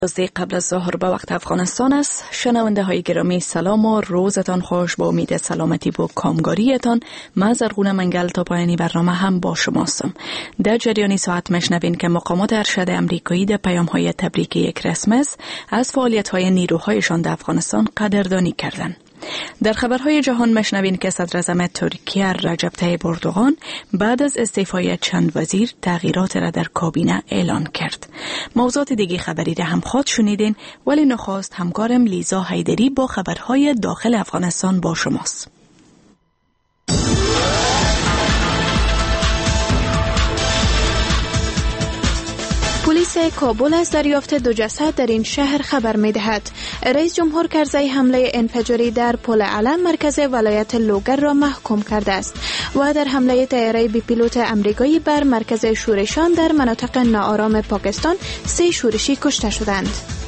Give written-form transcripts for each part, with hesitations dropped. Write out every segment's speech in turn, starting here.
قبل از ظهر به وقت افغانستان است. شنونده های گرامی سلام و روزتان خوش. با امید سلامتی و کامگاریتان من زرغون منگل تا پایانی برنامه هم با شماستم. در جریان ساعت مشنوین که مقامات ارشد امریکایی در پیام های تبریک یک کریسمس از فعالیت های نیروهایشان در افغانستان قدردانی کردند. در خبرهای جهان مشنوین که صدر اعظم ترکیه رجب طیب اردوغان بعد از استعفای چند وزیر تغییرات را در کابینه اعلان کرد. موضوعات دیگه خبری را هم خود شنیدین، ولی نخست همکارم لیزا حیدری با خبرهای داخل افغانستان با شماست. پلیس کابل از دریافت 2 جسد در این شهر خبر می‌دهد. رئیس جمهور کرزی حمله انفجاری در پل علم مرکز ولایت لوگر را محکوم کرده است و در حمله طیاره بی پیلوت امریکایی بر مرکز شورشان در مناطق ناآرام پاکستان 3 شورشی کشته شدند.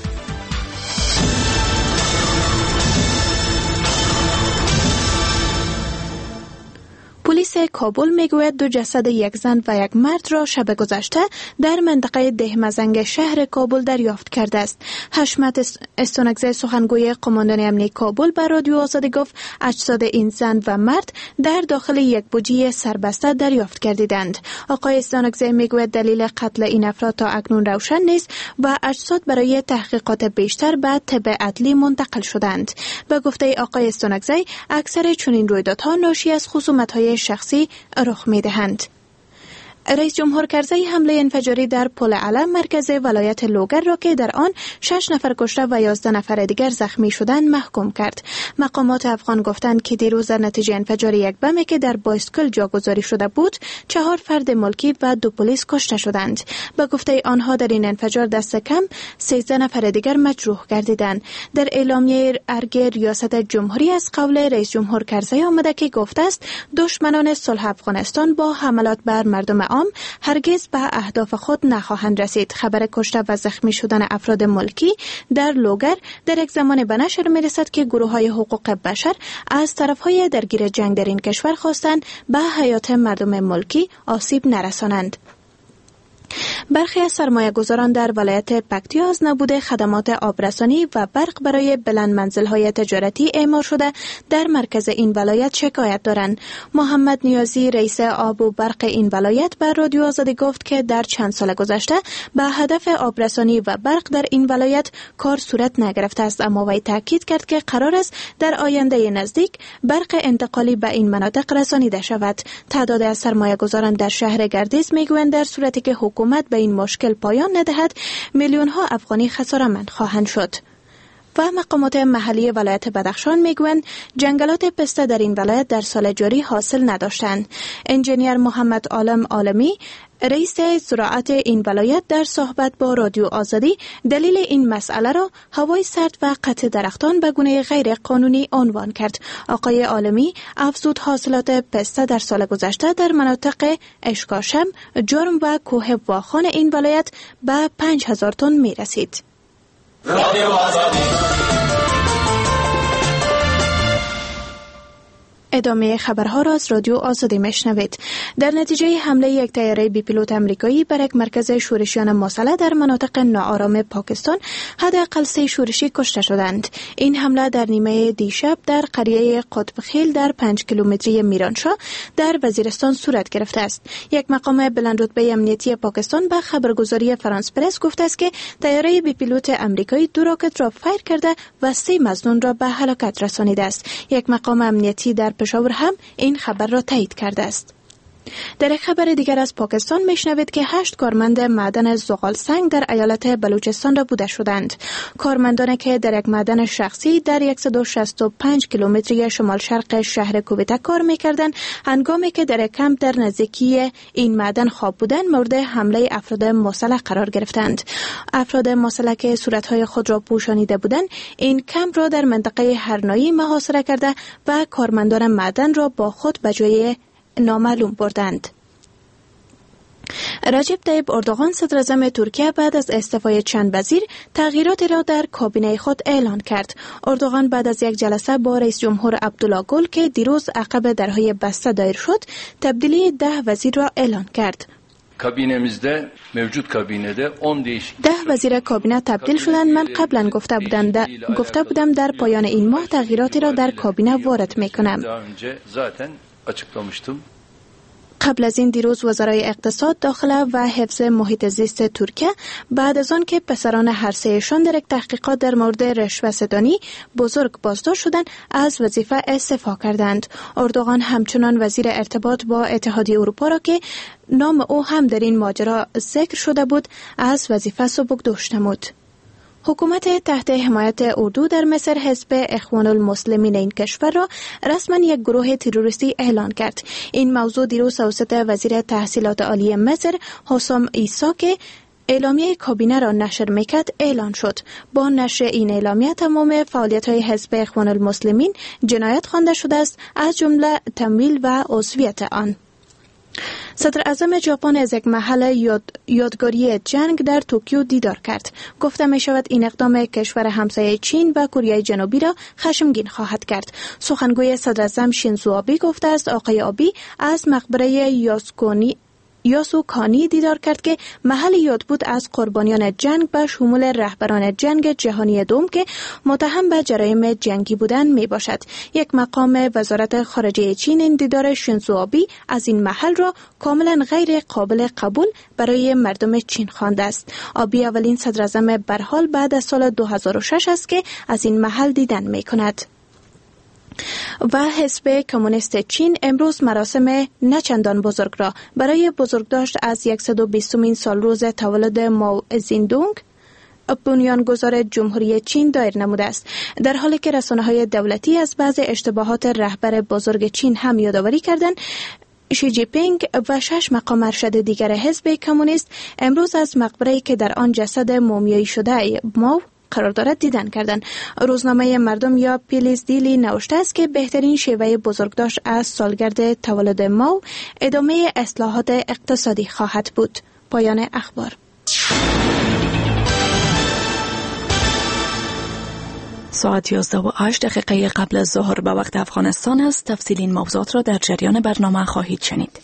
پلیس کابل میگوید 2 جسد یک زن و یک مرد را شب گذشته در منطقه دهمزنگ شهر کابل دریافت کرده است. حشمت استونکزی سخنگوی قماندان امنیتی کابل به رادیو آزادی گفت اجساد این زن و مرد در داخل یک بوجی سربسته دریافت گردیدند. آقای استونکزی میگوید دلیل قتل این افراد تا اکنون روشن نیست و اجساد برای تحقیقات بیشتر به طب عدلی منتقل شدند. به گفته آقای استونکزی اکثر چنین رویدادها ناشی از خصومت‌های شخصی رخ می‌دهند. رئیس جمهور کرزی حمله انفجاری در پل علم مرکز ولایت لوگر را که در آن 6 نفر کشته و 11 نفر دیگر زخمی شدند محکوم کرد. مقامات افغان گفتند که دیروز در نتیجه انفجار یک بم که در بایسکل جاگذاری شده بود 4 فرد ملکی و 2 پلیس کشته شدند. به گفته آنها در این انفجار دست کم 13 نفر دیگر مجروح گردیدند. در اعلامیه ارگ ریاست جمهوری از قول رئیس جمهور کرزی آمده که گفته است دشمنان صلح افغانستان با حملات بر مردم هرگز به اهداف خود نخواهند رسید. خبر کشته و زخمی شدن افراد ملکی در لوگر در یک زمان به نشر می‌رسد که گروه‌های حقوق بشر از طرف‌های درگیر جنگ در این کشور خواستند به حیات مردم ملکی آسیب نرسانند. برخی از سرمایه‌گذاران در ولایت پکتیا از نبود خدمات آبرسانی و برق برای بلند منزل‌های تجارتی اعمار شده در مرکز این ولایت شکایت دارند. محمد نیازی رئیس آب و برق این ولایت به رادیو آزادی گفت که در چند سال گذشته به هدف آبرسانی و برق در این ولایت کار صورت نگرفته است، اما وی تاکید کرد که قرار است در آینده نزدیک برق انتقالی به این مناطق رسانیده شود. تعداد از سرمایه‌گذاران در شهر گردیز میگویند در صورتی که حکومت به این مشکل پایان ندهد میلیون ها افغانی خسارتمند خواهند شد. و مقامات محلی ولایت بدخشان میگویند جنگلات پسته در این ولایت در سال جاری حاصل نداشتند. انجینیر محمد عالم عالمی رئیس زراعت این ولایت در صحبت با رادیو آزادی دلیل این مسئله را هوای سرد و قطع درختان به گونه غیر قانونی عنوان کرد. آقای عالمی افزود حاصلات پسته در سال گذشته در مناطق اشکاشم، جرم و کوه واخان این ولایت به 5000 تن می رسید. رادیو آزادی. ادامه خبرها را از رادیو آزادی میشنوید. در نتیجه حمله یک طیاره بی پیلوت امریکایی بر یک مرکز شورشیان مسلح در مناطق ناآرام پاکستان حداقل 3 شورشی کشته شدند. این حمله در نیمه دیشب در قریه قطبخیل در 5 کیلومتری میرانشاه در وزیرستان صورت گرفته است. یک مقام بلند رتبه امنیتی پاکستان به خبرگزاری فرانس پرس گفته است که طیاره بی پیلوت امریکایی 2 راکت را فایر کرده و 3 مظنون را به هلاکت رسانیده است. یک مقام امنیتی در پشاور هم این خبر را تایید کرده است. در یک خبر دیگر از پاکستان میشنوید که 8 کارمند معدن زغال سنگ در ایالت بلوچستان را بوده شدند. کارمندانی که در یک معدن شخصی در 165 کیلومتری شمال شرق شهر کویته کار میکردند، هنگامی که در کمپ در نزدیکی این معدن خواب بودند مورد حمله افراد مسلح قرار گرفتند. افراد مسلح که صورتهای خود را پوشانیده بودند این کمپ را در منطقه هرنایی محاصره کرده و کارمندان معدن را با خود به جای نامعلوم بردند. رجب طیب اردوغان صدر اعظم ترکیه بعد از استعفای چند وزیر تغییراتی را در کابینه خود اعلان کرد. اردوغان بعد از یک جلسه با رئیس جمهور عبدالله گل که دیروز عقب درهای بسته دایر شد تبدیلی 10 وزیر را اعلان کرد. کابینمizde موجود کابینه 10 وزیر کابینه تبدیل شدند. من قبلا گفته بودم در پایان این ماه تغییراتی را در کابینه وارد میکنم. قبل از این دیروز وزرای اقتصاد، داخله و حفظ محیط زیست ترکیه بعد از آن که پسران هر سهشان در یک تحقیقات در مورد رشوه‌ستانی بزرگ بازداشت شدند از وظیفه استعفا کردند. اردوغان همچنان وزیر ارتباط با اتحادیه اروپا را که نام او هم در این ماجرا ذکر شده بود از وظیفه سبکداشت نمود. حکومت تحت حمایت اردو در مصر حزب اخوان المسلمین این کشور را رسما یک گروه تروریستی اعلان کرد. این موضوع دیروز توسط وزیر تحصیلات عالی مصر حسام عیسی که اعلامیه کابینه را نشر میکرد اعلان شد. با نشر این اعلامیه تمام فعالیت‌های حزب اخوان المسلمین جنایت خوانده شده است، از جمله تمویل و عضویت آن. صدر اعظم ژاپن از یک محل یادگاری جنگ در توکیو دیدار کرد. گفته می شود این اقدام کشور همسایه چین و کره جنوبی را خشمگین خواهد کرد. سخنگوی صدر اعظم شینزو آبی گفته است آقای آبی از مقبره یاسوکانی دیدار کرد که محل یاد بود از قربانیان جنگ به شمول رهبران جنگ جهانی دوم که متهم به جرایم جنگی بودند می باشد. یک مقام وزارت خارجه چین این دیدار شینزو آبی از این محل را کاملا غیر قابل قبول برای مردم چین خوانده است. آبی اولین صدر اعظم برحال بعد از سال 2006 است که از این محل دیدن می کند. و حزب کمونیست چین امروز مراسم نچندان بزرگ را برای بزرگداشت از 120مین سالروز تولد ماو زیدونگ بنیانگذار جمهوری چین دایر نموده است، در حالی که رسانه‌های دولتی از بعض اشتباهات رهبر بزرگ چین هم یادآوری کردند. شی جی پینگ و 6 مقام ارشد دیگر حزب کمونیست امروز از مقبره‌ای که در آن جسد مومیایی شده ماو قرار دارد دیدن کردند. روزنامه مردم یا پیلیز دیلی نوشته است که بهترین شیوه بزرگداشت از سالگرد تولد ماو ادامه اصلاحات اقتصادی خواهد بود. پایان اخبار. ساعت 11:08 قبل از ظهر به وقت افغانستان است. تفصیل این موضوعات را در جریان برنامه خواهید شنید.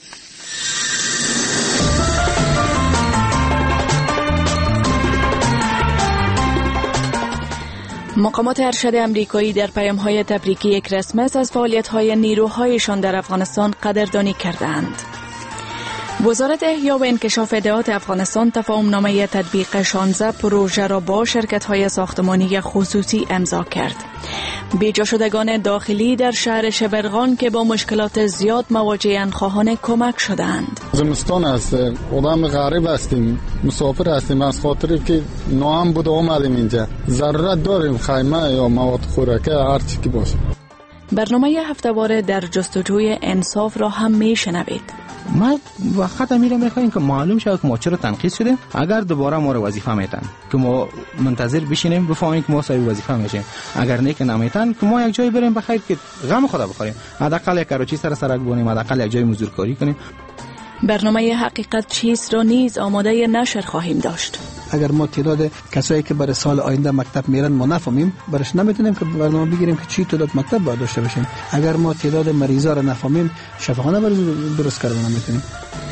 مقامات ارشد امریکایی در پیام‌های تبریکی کریسمس از فعالیت‌های نیروهایشان در افغانستان قدردانی کردند. وزارت احیا و انکشاف ادعیات افغانستان تفاهم‌نامه تطبیق 16 پروژه را با شرکت‌های ساختمانی خصوصی امضا کرد. بیجا شدگان داخلی در شهر شبرغان که با مشکلات زیاد مواجه‌اند خواهان کمک شدند. زمستان است، آدم غریب هستیم، مسافر هستیم، از خاطری که ناام بود اومدیم اینجا. ضرورت داریم خیمه یا مواد خوراکی هر چی که باشه. برنامه هفته‌واره در جستجوی انصاف را هم میشنوید. ما وقت میره میخوایم که معلوم شود که ما چرا تنقیص شدیم. اگر دوباره ما رو وظیفه میتن که ما منتظر بشینیم بفهمیم که ما صاحب وظیفه میشیم، اگر نه که نمیتن که ما یک جای بریم بخیر که غم خدا بخوریم، حداقل یک کاروچی سر سرک بونیم، حداقل یک جای مزدورکاری کنیم. برنامه حقیقت چیست را نیز آماده نشر خواهیم داشت. اگر ما تعداد کسایی که برای سال آینده مکتب میرن ما نفهمیم، برش نمیتونیم که برنامه بگیریم که چی تعداد مکتب باید داشته باشیم. اگر ما تعداد مریضا را نفهمیم، شفاخانه برای درست کردن نمیتونیم.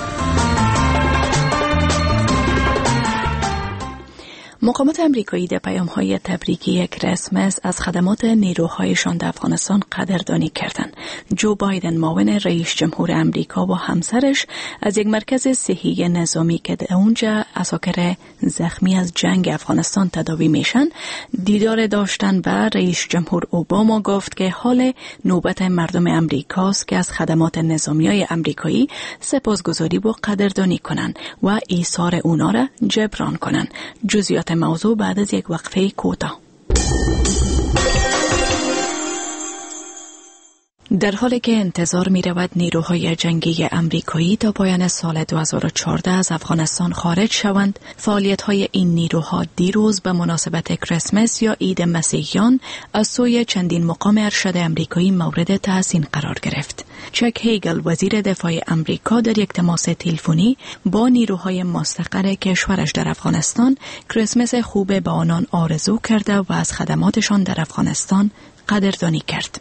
مقامات امریکایی در پیام‌های تبریکی کریسمس از خدمات نیروهایشان در افغانستان قدردانی کردند. جو بایدن معاون رئیس جمهور امریکا و همسرش از یک مرکز صحی نظامی که در اونجا اساکر زخمی از جنگ افغانستان تداوی میشن دیدار داشتن و رئیس جمهور اوباما گفت که حال نوبت مردم امریکاست که از خدمات نظامیای امریکایی سپاسگزاری و قدردانی کنند و ایثار اونا را جبران کنند. جزئیات موضوع بعد از یک وقفه کوتاه. در حالی که انتظار می رود نیروهای جنگی امریکایی تا پایان سال 2014 از افغانستان خارج شوند، فعالیت‌های این نیروها دیروز به مناسبت کریسمس یا عید مسیحیان از سوی چندین مقام ارشد امریکایی مورد تحسین قرار گرفت. چک هیگل وزیر دفاع امریکا در یک تماس تلفنی با نیروهای مستقر کشورش در افغانستان کریسمس خوب به آنان آرزو کرده و از خدماتشان در افغانستان قدردانی کرد.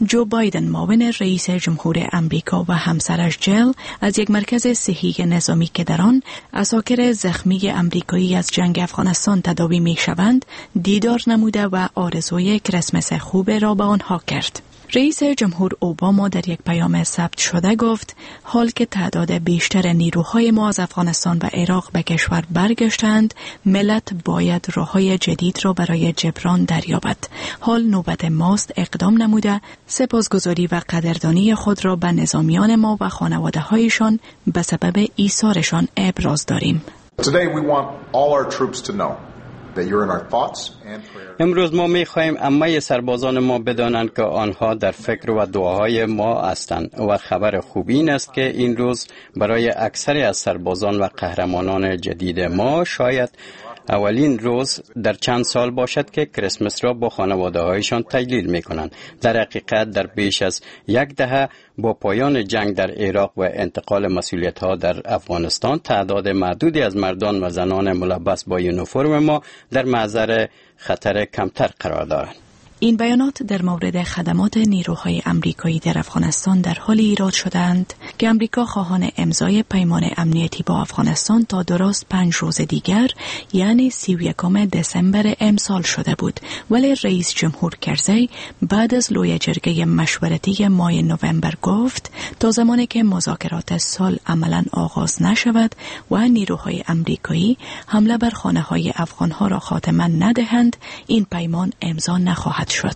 جو بایدن معاون رئیس جمهور امریکا و همسرش جل از یک مرکز صحی نظامی که در آن عساکر زخمی امریکایی از جنگ افغانستان تداوی می شوند دیدار نموده و آرزوی کریسمس خوب را به آنها کرد. رئیس جمهور اوباما در یک پیام ثبت شده گفت حال که تعداد بیشتر نیروهای ما از افغانستان و عراق به کشور برگشتند، ملت باید راههای جدید را برای جبران دریابد. حال نوبت ماست اقدام نموده سپاسگزاری و قدردانی خود را به نظامیان ما و خانواده هایشان به سبب ایثارشان ابراز داریم. Today we want all our troops to know that you're in our thoughts and prayers. امروز ما می‌خواهیم همه سربازان ما بدانند که آنها در فکر و دعاهای ما هستند و خبر خوبی این است که این روز برای اکثر از سربازان و قهرمانان جدید ما شاید اولین روز در چند سال باشد که کریسمس را با خانواده‌هایشان تجلیل می‌کنند. در حقیقت در بیش از یک دهه با پایان جنگ در عراق و انتقال مسئولیت‌ها در افغانستان تعداد محدودی از مردان و زنان ملبس با یونیفرم ما در معرض خطر کمتر قرار دارند. این بیانات در مورد خدمات نیروهای امریکایی در افغانستان در حال ایراد شدند که امریکا خواهان امضای پیمان امنیتی با افغانستان تا درست 5 روز دیگر یعنی 31 دسامبر امسال شده بود، ولی رئیس جمهور کرزی بعد از لوی جرگه مشورتی ماه نوامبر گفت تا زمانی که مذاکرات صلح عملاً آغاز نشود و نیروهای امریکایی حمله بر خانه‌های افغان‌ها را خاتمه ندهند این پیمان امضا نخواهد شد.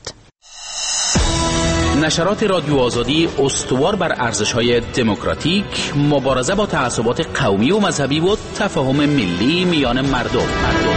نشرات رادیو آزادی استوار بر ارزش‌های دموکراتیک، مبارزه با تعصبات قومی و مذهبی و تفاهم ملی میان مردم.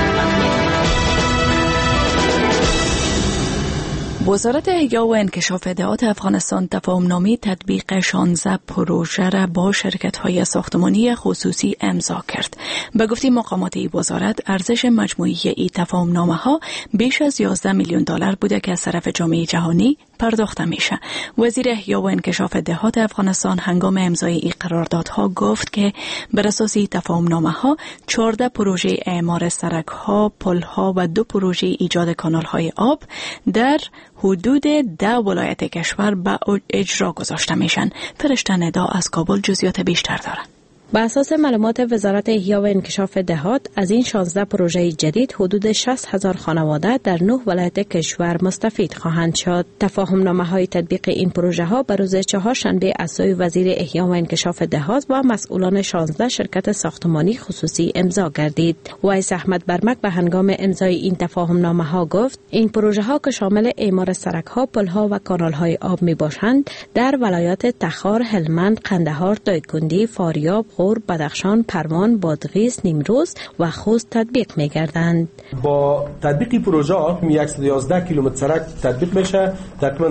وزارت احیا و انکشاف دهات افغانستان تفاهمنامه تطبیق 16 پروژه را با شرکت‌های ساختمانی خصوصی امضا کرد. به گفته مقامات این وزارت ارزش مجموعی این تفاهمنامه‌ها بیش از 11 میلیون دلار بوده که از طرف جامعه جهانی پرداخته میشه. وزیر احیا و انکشاف دهات افغانستان هنگام امضای این قراردادها گفت که بر اساس تفاهمنامه‌ها 14 پروژه اعمار سرک‌ها، پل‌ها و 2 پروژه ایجاد کانال‌های آب در حدود 10 ولایت کشور به اجرا گذاشته میشن. فرشته ندا از کابل جزئیات بیشتر داره. بر اساس معلومات وزارت احیا و انکشاف دهات از این 16 پروژه جدید حدود 60,000 خانواده در 9 ولایت کشور مستفید خواهند شد. تفاهمنامه‌های تطبیق این پروژه ها به روز چهارشنبه از سوی وزیر احیا و انکشاف دهات و مسئولان 16 شرکت ساختمانی خصوصی امضا گردید. وایس احمد برمک به هنگام امضای این تفاهمنامه‌ها گفت این پروژه ها که شامل اعمار سرک‌ها، پل‌ها و کانال‌های آب میباشند در ولایات تخار، هلمند، قندهار، دایکنډی، فاریاب، غور، بدخشان، پروان، بادغیس، نیمروز و خوست تطبیق می‌گردند. با تطبیق پروژه 111 کیلومتر سرک تطبیق میشه، تقریبا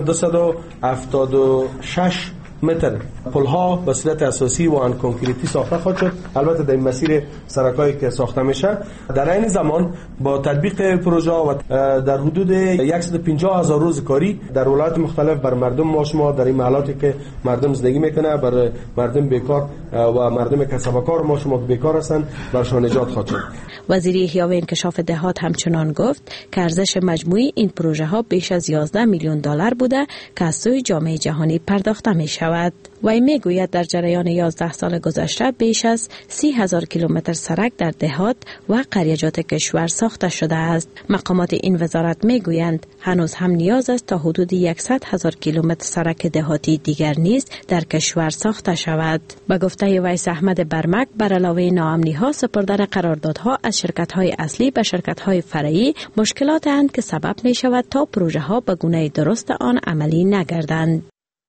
276 متر پل‌ها به صورت اساسی و آن کنکریتی ساخته خواهد شد. البته در این مسیر سرکایی که ساخته میشه در این زمان با تطبیق پروژه و در حدود 150,000 روز کاری در ولایات مختلف بر مردم ما شما در این محلاتی که مردم زندگی میکنه، بر مردم بیکار و مردم کسبکار ما شما بیکار هستند برشان نجات خواهد شد. وزیر احیا و انکشاف دهات همچنان گفت که ارزش مجموعی این پروژه ها بیش از 11 میلیون دلار بوده که از سوی جامعه جهانی پرداخته می شود. وی میگوید در جریان 11 سال گذشته بیش از 30,000 کیلومتر سرک در دهات و قریجات کشور ساخته شده است. مقامات این وزارت میگویند هنوز هم نیاز است تا حدود 100,000 کیلومتر سرک دهاتی دیگر نیز در کشور ساخته شود. به گفته ویس احمد برمک بر علاوه ناامنی‌ها سپردن قراردادها از شرکت‌های اصلی به شرکت‌های فرعی مشکلات اند که سبب می شود تا پروژه ها به گونه درست آن عملی نگردند.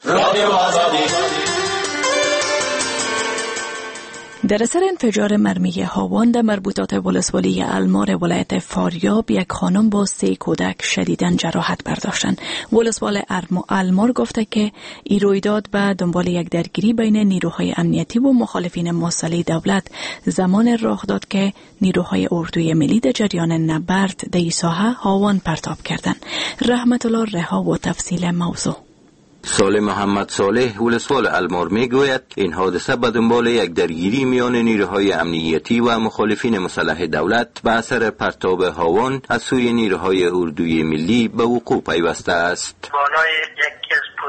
در اثر انفجار مرمی هاوان در مربوطات ولسوالی المار ولایت فاریاب یک خانم با 3 کودک شدیداً جراحت برداشتند. ولسوال المار گفته که این رویداد به دنبال یک درگیری بین نیروهای امنیتی و مخالفین مسلح دولت زمان رخ داد که نیروهای اردوی ملی در جریان نبرد در این ساحه هاوان پرتاب کردند. رحمت الله رها و تفصیل موضوع. صالح محمد صالح ولسوال المار میگوید این حادثه به دنبال یک درگیری میان نیروهای امنیتی و مخالفین مسلح دولت به اثر پرتاب هاوان از سوی نیروهای اردوی ملی به وقوع پیوسته است. بالای یکی از پست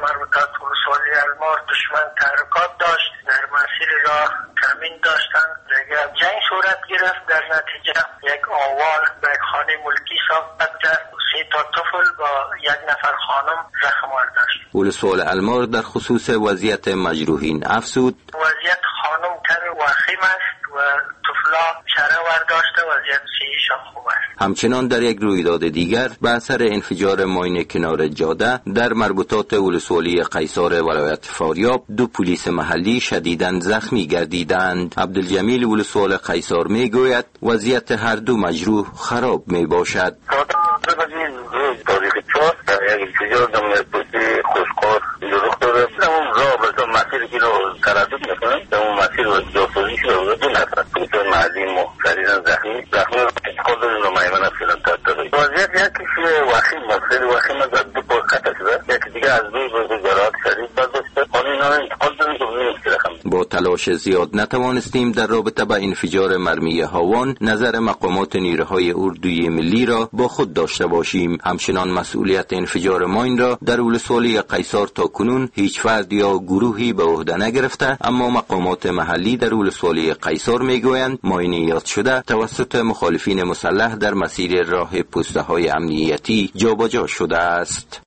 مربوطات ولسوالی المار دشمن تحرکات داشت، در مسیر راه کمین داشتن، دیگه جنگ صورت گرفت. در نتیجه یک آوال به یک خانه ملکی ثابت کرد. 3 تا طفل با 1 نفر خانم زخم‌آور داشت. ولسوال المار در خصوص وضعیت مجروحین افزود: وضعیت خانم کمی وخیم است و طفلا چره ور داشته، وضعیت صحیحشان خوب است. همچنان در یک رویداد دیگر به اثر انفجار ماین کنار جاده در مربوطات ولسوالی قیصار ولایت فاریاب 2 پلیس محلی شدیداً زخمی گردیدند. عبدالجمیل ولسوال قیصار میگوید وضعیت هر 2 مجروح خراب می باشد. تاریخ 4 یک انفجار در مربوطه خوشکار رخ داده. اون راه به مسیر که رو تردد میکنن، در اون مسیر جاسوزی شده 2 نفر پلیس محلی شدیداً زخمی انتقال دادن و میمن افسران تردد. وضعیت یکیش وخیم است، خیلی وخیم است، 2 پار قطع شده، یکی دیگه از روی جراحت شدید برداشته. حالا اینا رو انتقال دادن که ببینیم چه رقم. با تلاش زیاد نتوانستیم در رابطه با انفجار مرمی هاوان نظر مقامات نیروهای اردوی ملی را با خود داشته باشیم. همچنان مسئولیت انفجار ماین را در ولسوالی قیصار تا کنون هیچ فرد یا گروهی به عهده نگرفته، اما مقامات محلی در ولسوالی قیصار میگویند ماین یاد شده توسط مخالفین مسلح در مسیر راه پسته‌های امنیتی جابجا شده است.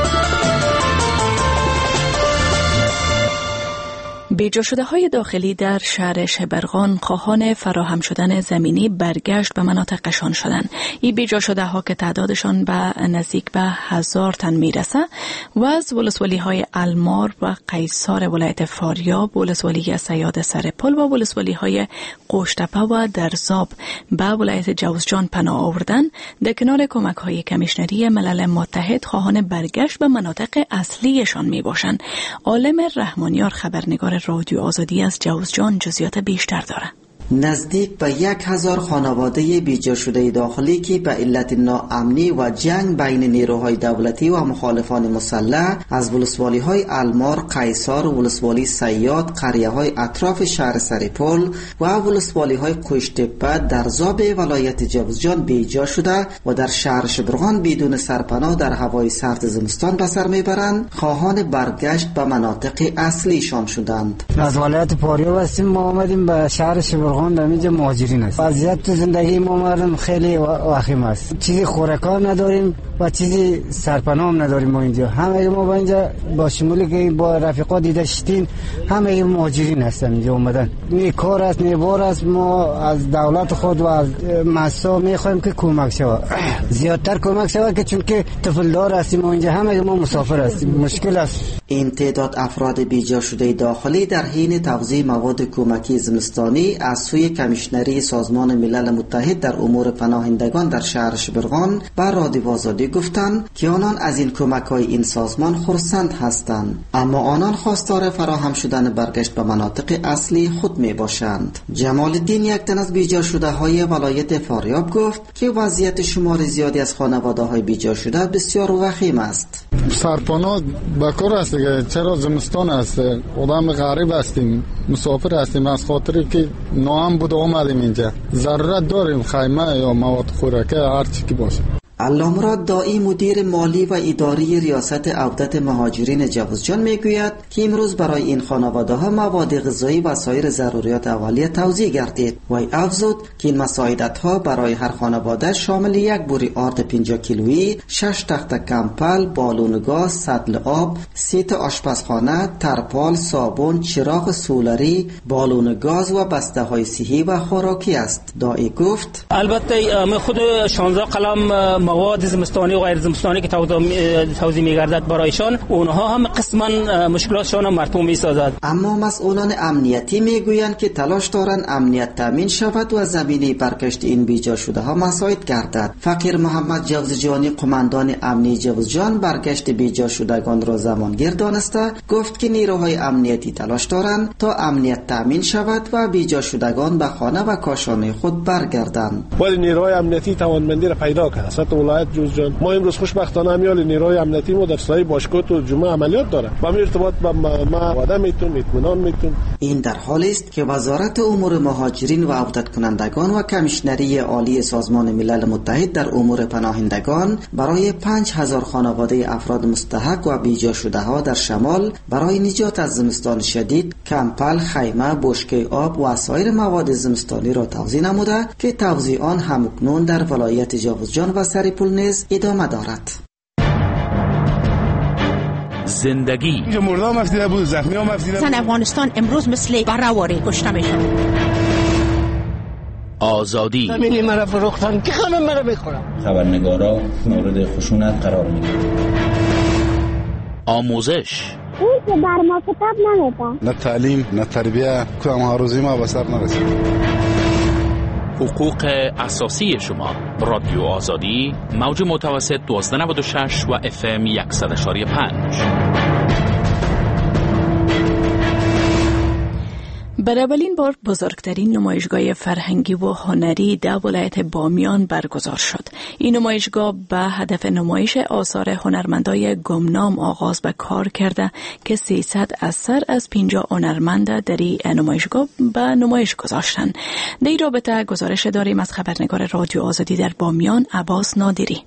بیجا شده های داخلی در شهر شبرغان خواهان فراهم شدن زمینی برگشت به مناطقشان شدند. این بیجا شده ها که تعدادشان به نزدیک به 1000 تن میرسه و از ولسوالی های المار و قیصار ولایت فاریاب، ولسوالی سیاد سرپل و ولسوالی های قوشتپه و درزاب به ولایت جوزجان پناه آوردن، در کنار کمک های کمیشنری ملل متحد خواهان برگشت به مناطق اصلیشان می باشند. عالم رحمانیار خبرنگار رادیو آزادی از جوزجان جزئیات بیشتر داره. نزدیک به 1000 خانواده بیجا شده داخلی که به علت ناامنی و جنگ بین نیروهای دولتی و مخالفان مسلح از ولسوالی های المار، قیصار، ولسوالی سیاد، قریه های اطراف شهر سرپل و ولسوالی های قوشتپه در زاب ولایت جوزجان بیجا شده و در شهر شبرغان بدون سرپناه در هوای سرد زمستان به سر میبرند، خواهان برگشت به مناطق اصلیشان شدند. از ولایت فاریاب هستیم، ما آمدیم به شهر شبرغان در اینجا مهاجرین است. وضعیت تو زندگی ما مردم خیلی وخیم است. چیزی خوراکار نداریم و چیزی سرپناه هم نداریم. ما اینجا همه ما با اینجا با شمولی که با رفیقا دیده شدین همه مهاجرین هستن اینجا اومدن. نه کار است نه بار است. ما از دولت خود و از مسا میخوایم که کمک شود، زیادتر کمک شود که چون که طفل دار هستیم ما اینجا همه ما مسافر هستیم، مشکل است. این تعداد افراد بیجا شده داخلی در حین توزیع مواد کمکی زمستانی از سوی کمیشنری سازمان ملل متحد در امور پناهندگان در شهر شبرغان به رادیو آزادی گفتند که آنان از این کمک‌های این سازمان خرسند هستند، اما آنان خواستار فراهم شدن برگشت به مناطق اصلی خود می باشند. جمال الدین، یک تن از بیجا شده های ولایت فاریاب، گفت که وضعیت شمار زیادی از خانواده های بیجا شده بسیار وخیم است. سرپناه بکار است دیگه، چرا زمستان است، آدم غریب هستیم، مسافر هستیم، از خاطری که نام بود آمدیم اینجا، ضرورت داریم خیمه یا مواد خوراکی هر چی که باشه. علامراد دائی، مدیر مالی و اداری ریاست عودت مهاجرین جوزجان، میگوید که امروز برای این خانواده ها مواد غذایی و سایر ضروریات اولیه توزیع گردید و افزود که این مساعدت ها برای هر خانواده شامل 1 بوری آرد 50 کیلویی، 6 تخته کمپل، بالون گاز، سطل آب، 3 تا آشپزخانه، ترپال، صابون، چراغ سولری، بالون گاز و بسته های صحی و خوراکی است. دائی گفت البته من خود 16 قلم مواد زمستانی و غیر زمستانی که توزیع می‌گردد برایشان، اونها هم قسما مشکلاتشان مرطوب می‌سازد. اما مسئولان امنیتی میگویند که تلاش دارند امنیت تامین شود و زمینه برگشت این بیجا شده ها مساعد گردد. فقیر محمد جوزجانی، قماندان امنی جوزجان، برگشت بیجا شدگان را زمانگیر دانسته گفت که نیروهای امنیتی تلاش دارند تا امنیت تامین شود و بیجا شدگان به خانه و کاشانه خود برگردند. ولی نیروهای امنیتی توانمندی را پیدا کرد. ولایت جوز جان. ما امروز خوشبختانه امیال نیروی امنیتی ما در سایه باشگاه و جمعه عملیات داره و همین ارتباط با ما وعده میتون اطمینان میتون. این در حالی است که وزارت امور مهاجرین و عودت کنندگان و کمیشنری عالی سازمان ملل متحد در امور پناهندگان برای 5000 خانواده افراد مستحق و بیجا شده ها در شمال برای نجات از زمستان شدید کمپل، خیمه، بشکه آب و سایر مواد زمستانی را توزیع نموده که توزیع آن همکنون در ولایت جاوزجان و سرپل نیز ادامه دارد. زندگی مردم مفیده بود، زخمی ها مفیده بود. زن افغانستان امروز مثل برهواری کشته میشن. آزادی زمینی مرا فروختن که همه مرا میخورم. خبرنگارا مورد خشونت قرار میگیرن. آموزش این که بر ما کتاب نمیده. نه تعلیم نه تربیه کدام هاروزی ما به سر نرسید. حقوق اساسی شما. رادیو آزادی موج متوسط 1296 و FM 100.5. بر اولین بار بزرگترین نمایشگاه فرهنگی و هنری در ولایت بامیان برگزار شد. این نمایشگاه به هدف نمایش آثار هنرمندای گمنام آغاز به کار کرده که 300 اثر از 50 هنرمند در این نمایشگاه به نمایش گذاشتند. در این رابطه گزارش داریم از خبرنگار رادیو آزادی در بامیان عباس نادری.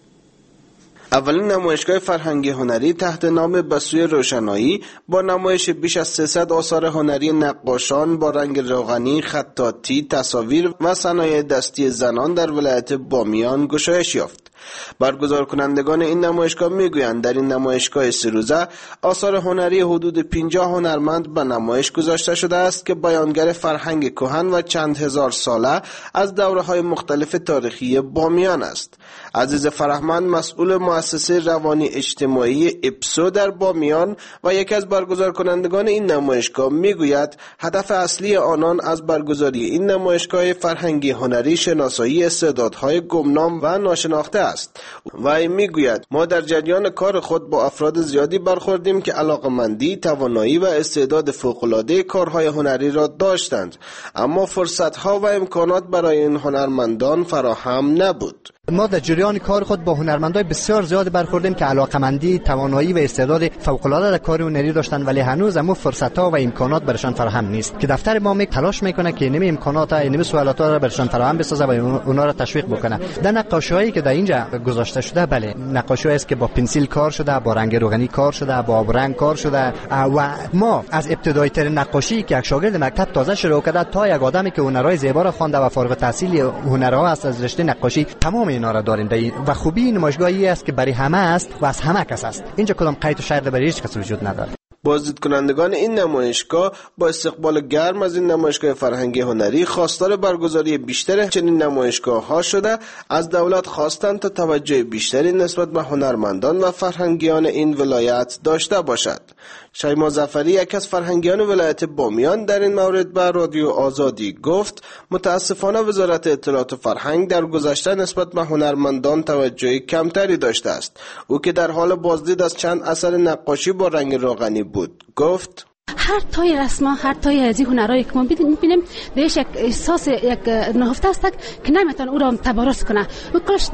اولین نمایشگاه فرهنگی هنری تحت نام به سوی روشنایی با نمایش بیش از 300 آثار هنری نقاشان با رنگ روغنی، خطاطی، تصاویر و صنایع دستی زنان در ولایت بامیان گشایش یافت. برگزار کنندگان این نمایشگاه میگویند در این نمایشگاه 3 روزه آثار هنری حدود 50 هنرمند به نمایش گذاشته شده است که بیانگر فرهنگ کهن و چند هزار ساله از دوره‌های مختلف تاریخی بامیان است. عزیز فرهمند مسئول مؤسسه روانی اجتماعی اپسو در بامیان و یکی از برگزار کنندگان این نمایشگاه میگوید هدف اصلی آنان از برگزاری این نمایشگاه فرهنگی هنری شناسایی استعدادهای گمنام و ناشناخته است. و میگوید ما در جریان کار خود با افراد زیادی برخوردیم که علاقمندی، توانایی و استعداد فوق‌العاده کارهای هنری را داشتند، اما فرصت‌ها و امکانات برای این هنرمندان فراهم نبود. ما در جریان کار خود با هنرمندای بسیار زیاد برخوردیم که علاقمندی، توانایی و استعداد فوق‌العاده در کار هنری داشتند، ولی هنوز هم فرصت‌ها و امکانات برشان فراهم نیست که دفتر ما تلاش میکنه که اینم امکانات، اینم سوالات‌ها را برشان فراهم بسازه و اونا را تشویق بکنه. در نقاشی‌هایی که در اینجا گذاشته شده، بله نقاشی است که با پنسیل کار شده، با رنگ روغنی کار شده، با آبرنگ کار شده و ما از ابتدایی تر نقاشی که یک شاگرد مکتب تازه شروع کرده تا یک آدمی که هنرهای زیبا را خوانده و فارغ التحصیل هنرها است از رشته نقاشی، تمام اینا را داریم. و خوبی این نمایشگاهی است که برای همه است و از همه کس است. اینجا کدام قید و شرط برای هیچ کس وجود نداره. بازدید کنندگان این نمایشگاه با استقبال گرم از این نمایشگاه فرهنگی هنری خواستار برگزاری بیشتر چنین نمایشگاه‌ها شده، از دولت خواستند تا توجه بیشتری نسبت به هنرمندان و فرهنگیان این ولایت داشته باشد. شیما ظفری یک از فرهنگیان ولایت بامیان در این مورد به رادیو آزادی گفت متاسفانه وزارت اطلاعات و فرهنگ در گذشته نسبت به هنرمندان توجه کمتری داشته است. او که در حال بازدید از چند اثر نقاشی با رنگ روغنی بود گفت هر تای رسما، هر تای از این هنرهایی که ما می‌بینیم درش یک احساس یک نهفته است که نمیتونه او را تبارز کنه. و کاش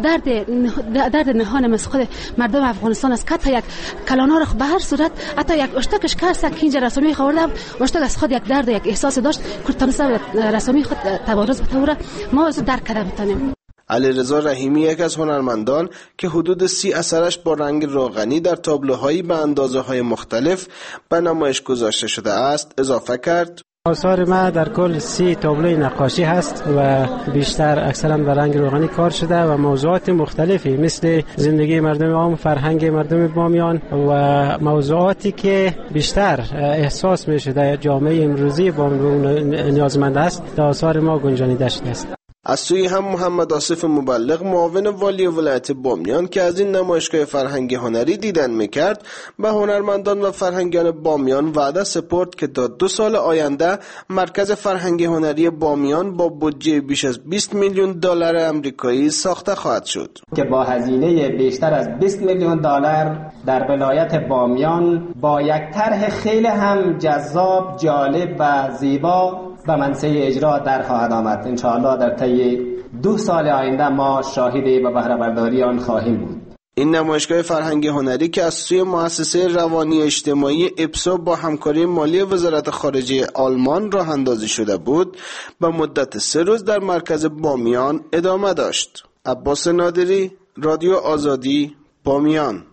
درد نهان از خود مردم افغانستان است که تا یک کلانا را به هر صورت حتی یک اشتکش کس که اینجا رسمی خوردم اشتک از خود یک درد یک احساس داشت که تونسته رسمی خود تبارز بتونه ما از درک کرده بتونیم. علیرضا رحیمی یک از هنرمندان که حدود 30 اثرش با رنگ روغنی در تابلوهایی به اندازه‌های مختلف به نمایش گذاشته شده است اضافه کرد آثار ما در کل 30 تابلوی نقاشی هست و بیشتر اکثرا به رنگ روغنی کار شده و موضوعات مختلفی مثل زندگی مردم عام، فرهنگ مردم بامیان و موضوعاتی که بیشتر احساس میشه در جامعه امروزی بامیان نیازمند است در آثار ما گنجانیده شده است. از سوی هم محمد آصف مبلغ معاون والی ولایت بامیان که از این نمایشگاه فرهنگی هنری دیدن میکرد به هنرمندان و فرهنگیان بامیان وعده سپرد که تا 2 سال آینده مرکز فرهنگی هنری بامیان با بودجه بیش از 20 میلیون دلار آمریکایی ساخته خواهد شد که با هزینه بیشتر از 20 میلیون دلار در ولایت بامیان با یک طرح خیلی هم جذاب، جالب و زیبا به منصه اجرا در خواهد آمد. انشاءالله در طی 2 سال آینده ما شاهد و بهره برداری آن خواهیم بود. این نمایشگاه فرهنگی هنری که از سوی مؤسسه روانی اجتماعی اپسو با همکاری مالی وزارت خارجه آلمان راه اندازی شده بود، به مدت 3 روز در مرکز بامیان ادامه داشت. عباس نادری، رادیو آزادی، بامیان.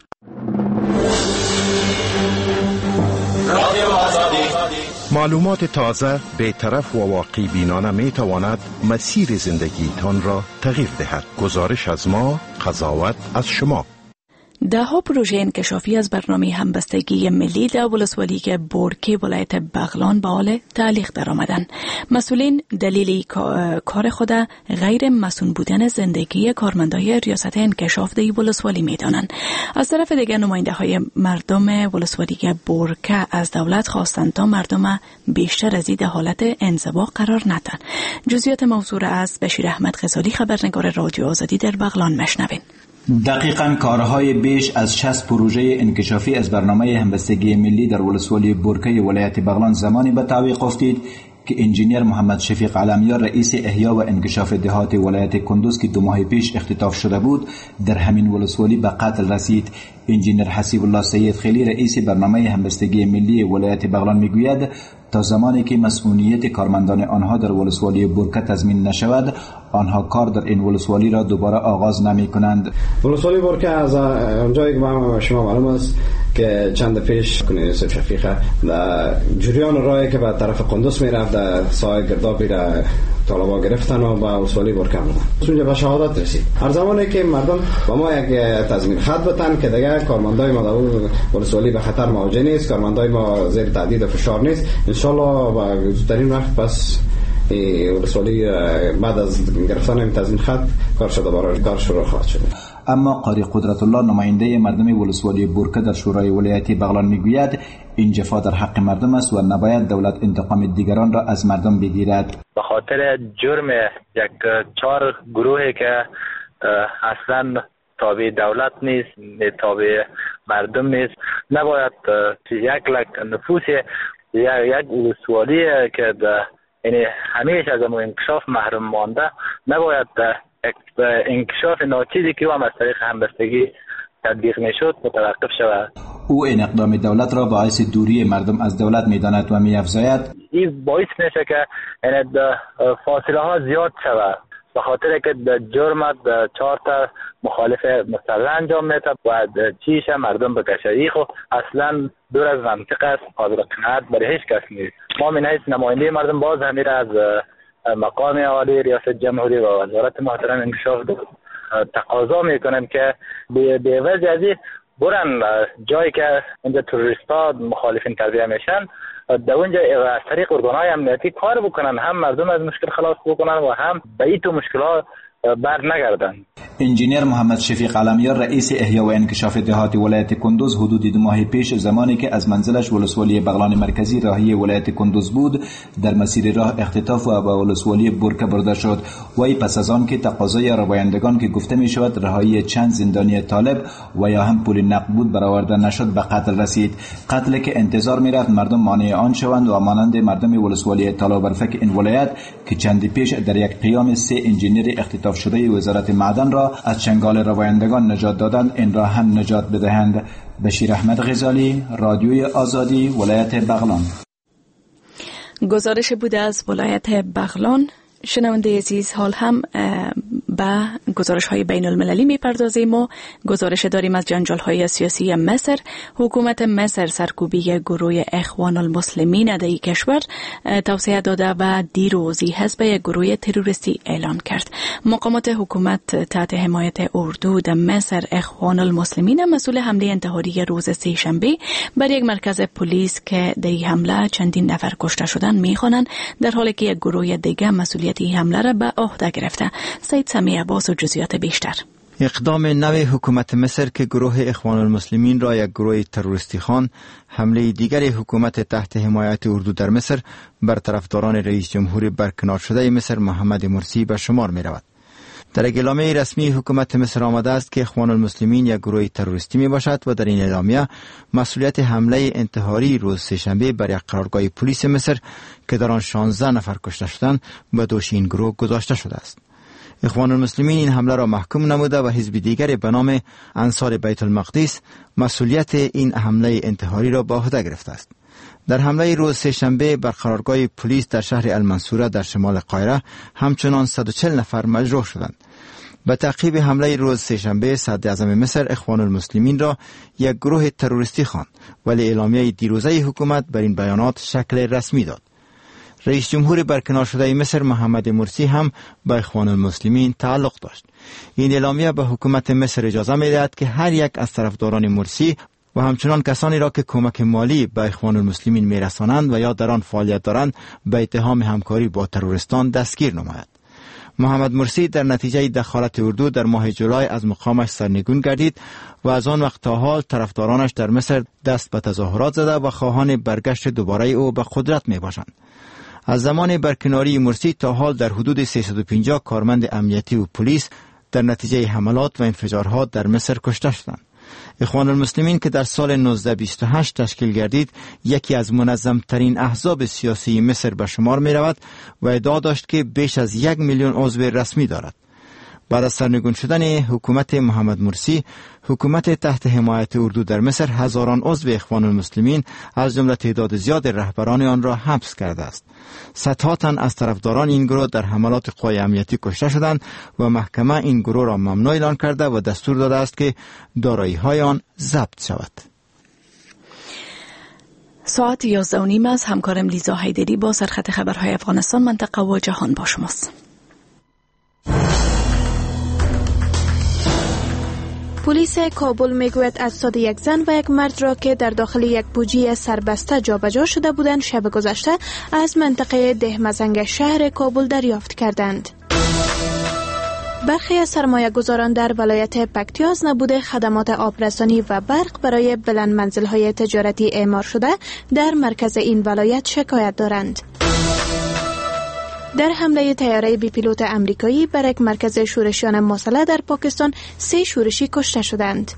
معلومات تازه، بی‌طرف و واقع بینانه می تواند مسیر زندگی تان را تغییر دهد. گزارش از ما، قضاوت از شما. دهها پروژه انکشافی از برنامه همبستگی ملی در ولسوالی بورکه ولایت بغلان به حال تعلیق در آمدن. مسئولین دلیل کار خود غیر مسئول بودن زندگی کارمندای ریاست انکشاف در ولسوالی می دانند. از طرف دیگر نماینده های مردم ولسوالی بورکه از دولت خواستند تا مردم بیشتر از این حالت انزوا قرار ندن. جزئیات موضوع از بشیر احمد غزالی، خبرنگار رادیو آزادی در بغلان، مشنوین. دقیقاً کارهای بیش از 60 پروژه انکشافی از برنامه همبستگی ملی در ولسوالی بورکه ولایت بغلان زمانی به تعویق افتید که انجینیر محمد شفیق علمیار رئیس احیا و انکشاف دهات ولایت کندوز که 2 ماه پیش اختطاف شده بود در همین ولسوالی به قتل رسید. انجینیر حسیب الله سید خیلی رئیس برنامه همبستگی ملی ولایت بغلان میگوید تا زمانی که مسئولیت کارمندان آنها در ولسوالی بورکه تضمین نشود، آنها کار در این ولسوالی را دوباره آغاز نمی کنند. ولسوالی بورکه از اونجایی که به شما معلوم است که چند پیش کنید شفیقه در جریان راهی که به طرف قندوز می رفت در ساحه گردابی را طالبا گرفتن و به ولسوالی بورکه بردن. اونجا به شهادت رسید. هر زمانی که مردم با ما یک تضمین خط بدن که دیگه کارمندای ما در ولسوالی به خطر مواجه نیست، کارمندای ما زیر تهدید و فشار نیست، ان شاء الله با زودترین وقت پس ولسوالی بعد از گرفتن این تضمین خط کارش دوباره کار شروع خواهد شد. اما قاری قدرت الله نماینده مردم ولسوالی بورکه در شورای ولایتی بغلان میگوید این جفا در حق مردم است و نباید دولت انتقام دیگران را از مردم بگیرد. به خاطر جرم یک 4 گروهی که اصلا تابع دولت نیست، تابع مردم نیست، نباید یک نفوس یک ولسوالی که یعنی همیشه از انکشاف محروم مانده نباید انکشاف ناچیزی که هم از طریق همبستگی تطبیق میشد متوقف شود. او این اقدام دولت را باعث دوری مردم از دولت میداند و میافزاید این باعث میشه که فاصله ها زیاد شود، به خاطر که جرم 4 تا مخالف مسلح انجام میده و چیش مردم بکشه. این خب اصلا دور از منطق است، قابل قناعت برای هیچ کس نیست. ما من حیث نماینده مردم باز همین از مقام عالی ریاست جمهوری و وزارت محترم انکشاف تقاضا میکنن که به وجه از برن جایی که اینجا تروریستا مخالفین تربیه میشن در اونجا از طریق ارگانهای امنیتی کار بکنن، هم مردم از مشکل خلاص بکنن و هم به این تو مشکلات بر نگردن. انجینیر محمد شفیق علمیار رئیس احیا و انکشاف دهات ولایت کندوز حدود 2 ماه پیش زمانی که از منزلش ولسوالی بغلان مرکزی راهی ولایت کندوز بود در مسیر راه اختطاف و به ولسوالی بورکه برده شد. وی پس از آن که تقاضای روایندگان که گفته می شود رهایی چند زندانی طالب و یا هم پول نقد بود برآورده نشد به قتل رسید. قتلی که انتظار می رفت مردم مانع آن شوند و مانند مردم ولسوالی طالابرفک این ولایت که چند پیش در یک قیام 3 انجینیر اختطاف شده وزارت معدن را از چنگال روایندگان نجات دادند، این را هم نجات بدهند. بشیر احمد غزالی، رادیوی آزادی، ولایت بغلان. گزارش بوده از ولایت بغلان. شنونده عزیز، حال هم به گزارش های بین المللی میپردازیم و گزارش داریم از جنجال های سیاسی مصر. حکومت مصر سرکوبی گروه اخوان المسلمین در کشور توصیه داده و دیروز حزب یک گروه تروریستی اعلان کرد. مقامات حکومت تحت حمایت اردو در مصر اخوان المسلمین مسئول حمله انتحاری روز سه‌شنبه بر یک مرکز پلیس که در این حمله چندین نفر کشته شدند میخوانند، در حالی که یک گروه دیگر مسئولیت این حمله را به عهده گرفته. سید سمیع عباس و جزئیات بیشتر. اقدام نو حکومت مصر که گروه اخوان المسلمین را یک گروه تروریستی خوان، حمله دیگر حکومت تحت حمایت اردو در مصر بر طرفداران رئیس جمهور برکنار شده مصر محمد مرسی به شمار می رود. در اعلامیه رسمی حکومت مصر آمده است که اخوان المسلمین یک گروه تروریستی می باشد و در این اعلامیه مسئولیت حمله انتحاری روز سه‌شنبه بر یک قرارگاه پلیس مصر که در آن 16 نفر کشته شدند به دوش این گروه گذاشته شده است. اخوان المسلمین این حمله را محکوم نموده و حزب دیگر به نام انصار بیت المقدس مسئولیت این حمله انتحاری را به عهده گرفته است. در حمله روز سه‌شنبه بر قرارگاه پلیس در شهر المنصوره در شمال قاهره همچنان 140 نفر مجروح شدند. به تعقیب حمله روز سه‌شنبه صدراعظم مصر اخوان المسلمین را یک گروه تروریستی خواند، ولی اعلامیه دیروزه حکومت بر این بیانات شکل رسمی داد. رئیس جمهور برکنار شده مصر محمد مرسی هم به اخوان المسلمین تعلق داشت. این اعلامیه به حکومت مصر اجازه می‌دهد که هر یک از طرفداران مرسی و همچنان کسانی را که کمک مالی به اخوان المسلمین می‌رسانند و یا در آن فعالیت دارند به اتهام همکاری با تروریستان دستگیر نماید. محمد مرسی در نتیجه دخالت اردو در ماه جولای از مقامش سرنگون گردید و از آن وقت تا حال طرفدارانش در مصر دست به تظاهرات زده و خواهان برگشت دوباره او به قدرت میباشند. از زمان برکناری مرسی تا حال در حدود 350 کارمند امنیتی و پلیس در نتیجه حملات و انفجارها در مصر کشته شدند. اخوان المسلمین که در سال 1928 تشکیل گردید یکی از منظمترین احزاب سیاسی مصر به شمار می رود و ادعا داشت که بیش از 1 میلیون عضو رسمی دارد. بعد از سرنگون شدن حکومت محمد مرسی، حکومت تحت حمایت اردو در مصر هزاران عضو اخوان المسلمین از جمله تعداد زیاد رهبران آن را حبس کرده است. صدها تن از طرفداران این گروه در حملات قوای امنیتی کشته شدند و محکمه این گروه را ممنوع اعلان کرده و دستور داده است که دارایی‌های آن ضبط شود. ساعت 11:30 از همکارم لیزا حیدری با سرخط خبرهای افغانستان، منطقه و جهان با شماست. پلیس کابل میگوید اجساد یک زن و یک مرد را که در داخل یک بوجی سربسته جابجا شده بودند شب گذشته از منطقه دهمزنگ شهر کابل دریافت کردند. برخی از سرمایه گذاران در ولایت پکتیا از نبود خدمات آبرسانی و برق برای بلند منزل‌های تجارتی اعمار شده در مرکز این ولایت شکایت دارند. در حمله طیاره بی پیلوت امریکایی بر یک مرکز شورشیان مسلح در پاکستان 3 شورشی کشته شدند.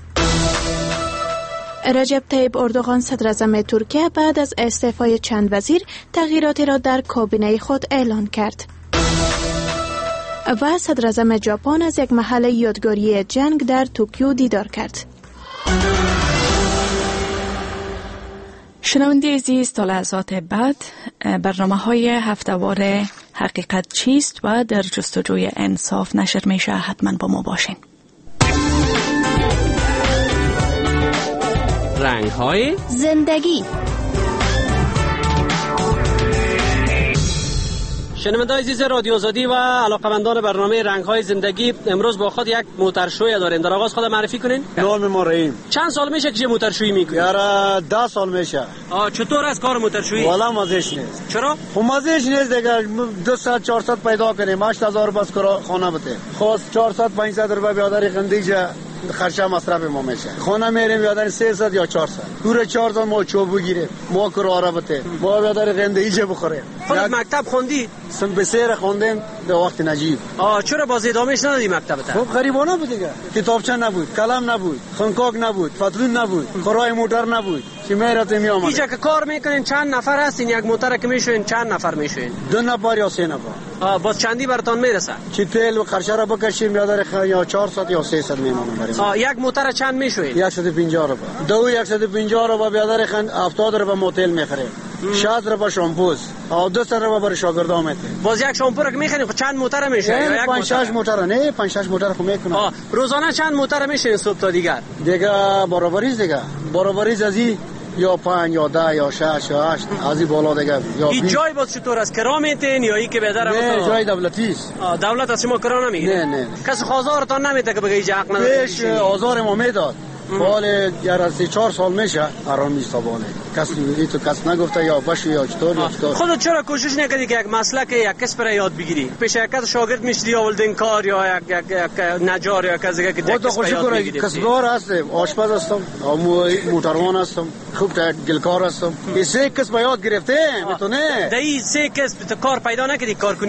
رجب طیب اردوغان صدراعظم ترکیه بعد از استعفای چند وزیر تغییراتی را در کابینه خود اعلان کرد. و صدراعظم ژاپن از یک محل یادگاری جنگ در توکیو دیدار کرد. شنونده عزیز، تا لحظات بعد برنامه‌های هفته‌وار حقیقت چیست و در جستجوی انصاف نشر میشه. حتما با ما باشین. رنگ‌های زندگی. شنونده‌های عزیز رادیو آزادی و علاقه‌مندان برنامه رنگ‌های زندگی، امروز با خود یک موترشوی داریم. در آغاز خود معرفی کنین. نام ما رحیم. چند سال میشه که موترشویی میکنید؟ یارا 10 سال میشه. چطور از کار موترشویی؟ والا مزهش نیست. چرا؟ خب مزهش نیست دیگه. 200 400 پیدا کنیم، 8000 بس خانه بده. خواست 400 500 روپیه بیادر خندیجه خرچه مصرف ما میشه. خانه میریم بیادر 300 یا 400. پور 400 ما چوب بگیریم، ما کراره بده، ما بیادر خندیجه بخوریم. خودت مکتب خوندی؟ سن بسیر خوندم در وقت نجیب. چرا باز ادامهش ندادی مکتبت؟ خب غریبانه بود دیگه. کتابچه نبود، قلم نبود، خنکاک نبود، فتلون نبود، کرای موتر نبود. چی میرات میامد. اینجا که کار میکنین چند نفر هستین؟ یک موتر که میشوین چند نفر میشوین؟ 2 نفر یا 3 نفر. باز چندی براتون میرسه؟ چی تیل و خرچه را بکشیم یا 400 یا 300 میمونه بریم. یک موتر چند میشوین؟ 150 روپیه. دو 150 روپیه بیادر خند 70 روپیه موتل میخریم. 60 روپیه شامپوز. 200 روپیه برای شاگردام میده. باز یک شامپو رو که میخرین خب چند موتر میشه؟ یا 5 6 موتر نه 5 6 موتر خو میکنه. روزانه چند موتر میشه صبح تا دیگر؟ دیگه برابری دیگه. برابری ازی یا 5 یا 10 یا 6 یا 8 از این بالا دیگه. این جای باز چطور است؟ کرا میتین یا ای که بدر نه جای دولتی است. دولت از شما کرا نمیگیره؟ نه. کسی خازارتان نمیده که بگی حق نداره؟ پیش آزار ما میداد. حال یار از 4 سال میشه آرام نیست باله. کسی تو کس نگفته یا باشه یا چطور یا چطور. خودت چرا کوشش نکردی که یک مسلک یک کسب را یاد بگیری؟ پیش یک شاگرد میشدی یا ولدین کار یا یک نجار یا کسی که کسب یاد بگیری؟ کسبگار هستم، آشپز هستم، موتروان هستم، خوب گلکار هستم. این 3 کسب یاد گرفته میتونه. در این 3 کسب تو کار پیدا نکردی کار کنی؟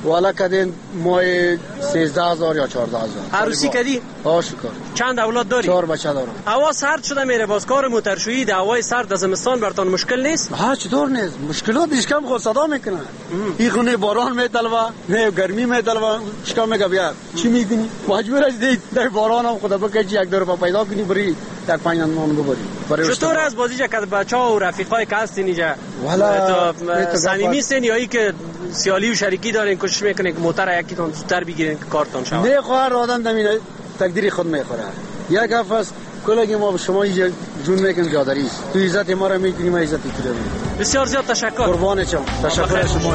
والا کردین ماه 13000 یا 14000. عروسی کردی؟ شکر. چند اولاد داری؟ 4 بچه دارم. هوا سرد شده میره، باز کار موتورشویی در هوای سرد زمستان براتون مشکل نیست؟ چطور نیست؟ مشکلات کم خود صدا میکنه. این خونه باران میدلوا، نه گرمی میدلوا، چیکار میگه بیا؟ چی میکنی؟ مجبور هستی در باران هم خدا بکشی 1 روپیه پیدا کنی بری در 5 نان ببری. چطور از بازیجا که بچه‌ها و رفیقای که هستین اینجا؟ والا صمیمی سین یا ای که سیالی و شریکی دارین کوشش میکنین که موتور یکیتون زودتر بگیرین که کارتون شود؟ نه خواهر آدم نمینه تقدیری خود میخوره. یک هفت کلاگی ما به شما اینجا جون میکنیم جادری است. تو عزت ما را میکنیم، ما عزت تو داریم. بسیار زیاد تشکر. قربان شما. تشکر شما.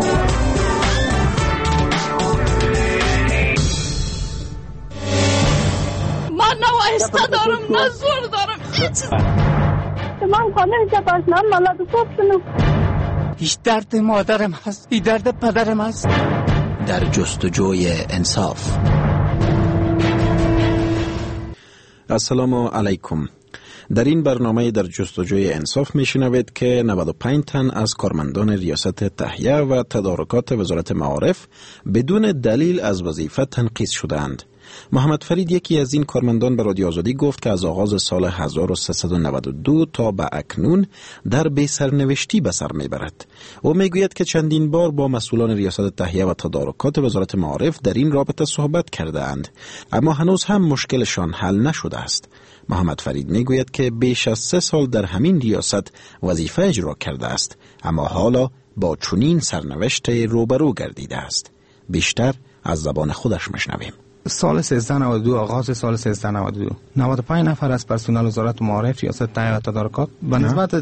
من نه وایستا دارم نه زور دارم هیچ. تمام خانه جباشنان مالا دو شنو. هیچ درد مادرم هست، این درد پدرم هست. در جستجوی انصاف. السلام علیکم. در این برنامه در جستجوی انصاف میشنوید که 95 تن از کارمندان ریاست تهیه و تدارکات وزارت معارف بدون دلیل از وظیفه تنقیص شدند. محمد فرید یکی از این کارمندان به رادیو آزادی گفت که از آغاز سال 1392 تا به اکنون در بی‌سرنوشتی به سر میبرد. او میگوید که چندین بار با مسئولان ریاست تهیه و تدارکات وزارت معارف در این رابطه صحبت کرده اند، اما هنوز هم مشکلشان حل نشده است. محمد فرید میگوید که بیش از 3 سال در همین ریاست وظیفه اجرا کرده است، اما حالا با چنین سرنوشت روبرو گردیده است. بیشتر از زبان خودش میشنویم. سال 1392 آغاز سال 1392 95 نفر از پرسنل وزارت معارف ریاست تهیه و تدارکات به نسبت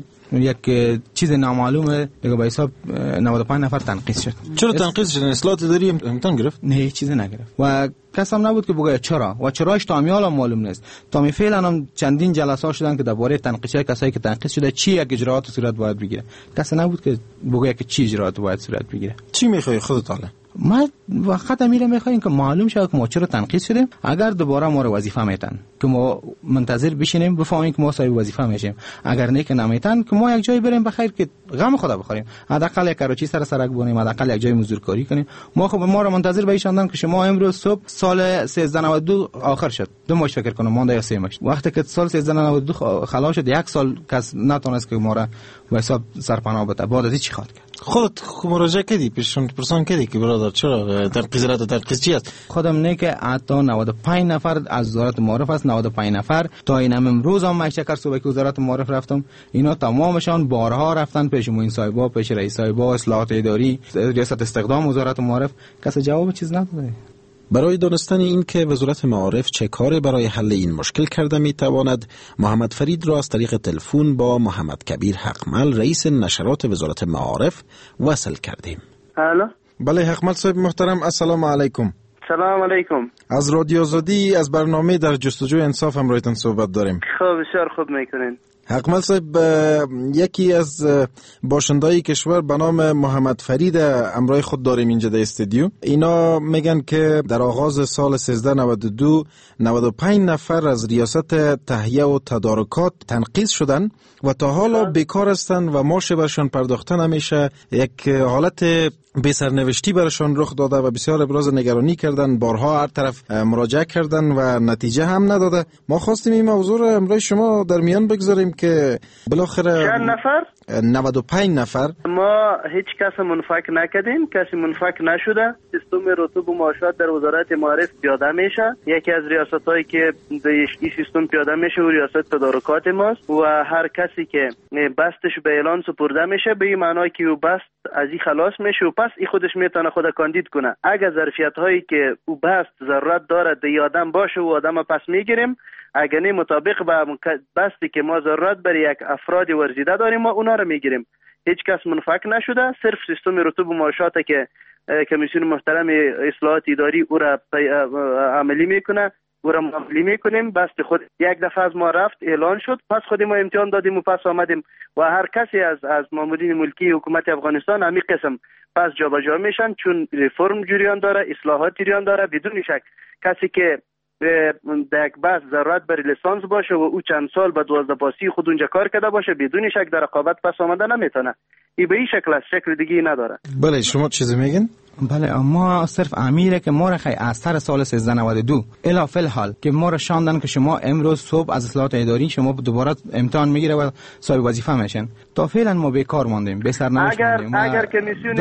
یک چیز نامعلومه دیگه به حساب 95 نفر تنقیص شد. چرا تنقیص شد؟ اصلاحات اداری امتحان گرفت؟ نه هیچ چیزی نگرفت و کس هم نبود که بگه چرا و چراش تامیال هم معلوم نیست. تا فعلا هم چندین جلسات شدن که درباره تنقیص کسایی که تنقیص شده چی یک اجراات صورت باید بگیره. کس نبود که بگه که چی اجراات باید صورت بگیره. چی میخوای خودت حالا؟ ما وقت میره میخوایم که معلوم شه که ما چرا تنقیص شدیم. اگر دوباره ما رو وظیفه میتن که ما منتظر بشینیم بفهمیم که ما صاحب وظیفه میشیم، اگر نه که نمیتن که ما یک جای بریم بخیر که غم خدا بخوریم، حداقل یک کاروچی سر سرک بونیم، حداقل یک جای مزدورکاری کنیم. ما خب ما رو منتظر بایشاندن که شما امروز صبح سال 1392 آخر شد، 2 ماه فکر کنم مونده یا 3 ماه. وقتی که سال 1392 خلاص شد 1 سال کس نتونست که ما را به حساب سرپناه بده. بعد از چی خواد کرد؟ خودت مراجعه کردی پیشون پرسان کردی که برادر چرا تنقیص چی است؟ خودم نه که حتی 95 نفر از وزارت معارف است. 95 نفر تا این امروز هم من شکر صبح که وزارت معارف رفتم، اینا تمامشان بارها رفتن پیش معین صاحبا، پیش رئیس صاحبا، اصلاحات اداری، ریاست استخدام وزارت معارف، کس جواب چیز نداده. برای دانستن این که وزارت معارف چه کاری برای حل این مشکل کرده میتواند، محمد فرید را از طریق تلفن با محمد کبیر حقمل رئیس نشرات وزارت معارف وصل کردیم. الو. بله حقمل صاحب محترم، السلام علیکم. سلام علیکم. از رادیو آزادی از برنامه در جستجوی انصاف همراهتان صحبت داریم. خب بسیار خوب میکنین. حقمل صاحب، یکی از باشندهای کشور به نام محمد فرید همراه خود داریم اینجا در استودیو. اینا میگن که در آغاز سال 1392 95 نفر از ریاست تهیه و تدارکات تنقیص شدن و تا حالا بیکار هستن و معاش برشان پرداخته نمیشه. یک حالت بی‌سرنوشتی برشان رخ داده و بسیار ابراز نگرانی کردن. بارها هر طرف مراجعه کردن و نتیجه هم نداده. ما خواستیم این موضوع را امروز شما در میان بگذاریم که بالاخره چند نفر؟ 95 نفر. ما هیچ کس منفک نکردیم، کسی منفک نشده. سیستم رتوب و معاشات در وزارت معارف پیاده میشه. یکی از ریاستایی که این سیستم پیاده میشه و ریاست تدارکات ماست و هر کسی که بستش به اعلان سپرده میشه به این معنی که او بست از این خلاص میشه و پس این خودش میتونه خود کاندید کنه. اگر ظرفیت هایی که او بست ضرورت داره دی آدم باشه و آدم پس میگیریم، اگر نه مطابق به بستی که ما ضرورت برای یک افراد ورزیده داریم ما اونا رو میگیریم. هیچ کس منفک نشده، صرف سیستم رتوب و معاشات که کمیسیون محترم اصلاحات اداری او را عملی میکنه، او را عملی میکنیم. بست خود یک دفعه از ما رفت اعلان شد، پس خود ما امتحان دادیم و پس آمدیم و هر کسی از مامورین ملکی حکومت افغانستان همین قسم پس جابجا میشن، چون ریفرم جریان داره، اصلاحات جریان داره. بدون شک کسی که در یک بحث ضرورت بر لیسانس باشه و او چند سال به 12 پاسی خود اونجا کار کرده باشه، بدون شک در رقابت پس آمده نمیتونه. این به این شکل است، شکل دیگه نداره. بله شما چیزی میگین؟ بله، اما صرف امیره که ما را خی از سر سال 1392 الی فی الحال که ما را شاندن که شما امروز صبح از اصلاحات اداری شما دوباره امتحان میگیره و صاحب وظیفه میشن. تا فعلا ما بیکار ماندیم، به سرنوشت ماندیم. اگر کمیسیون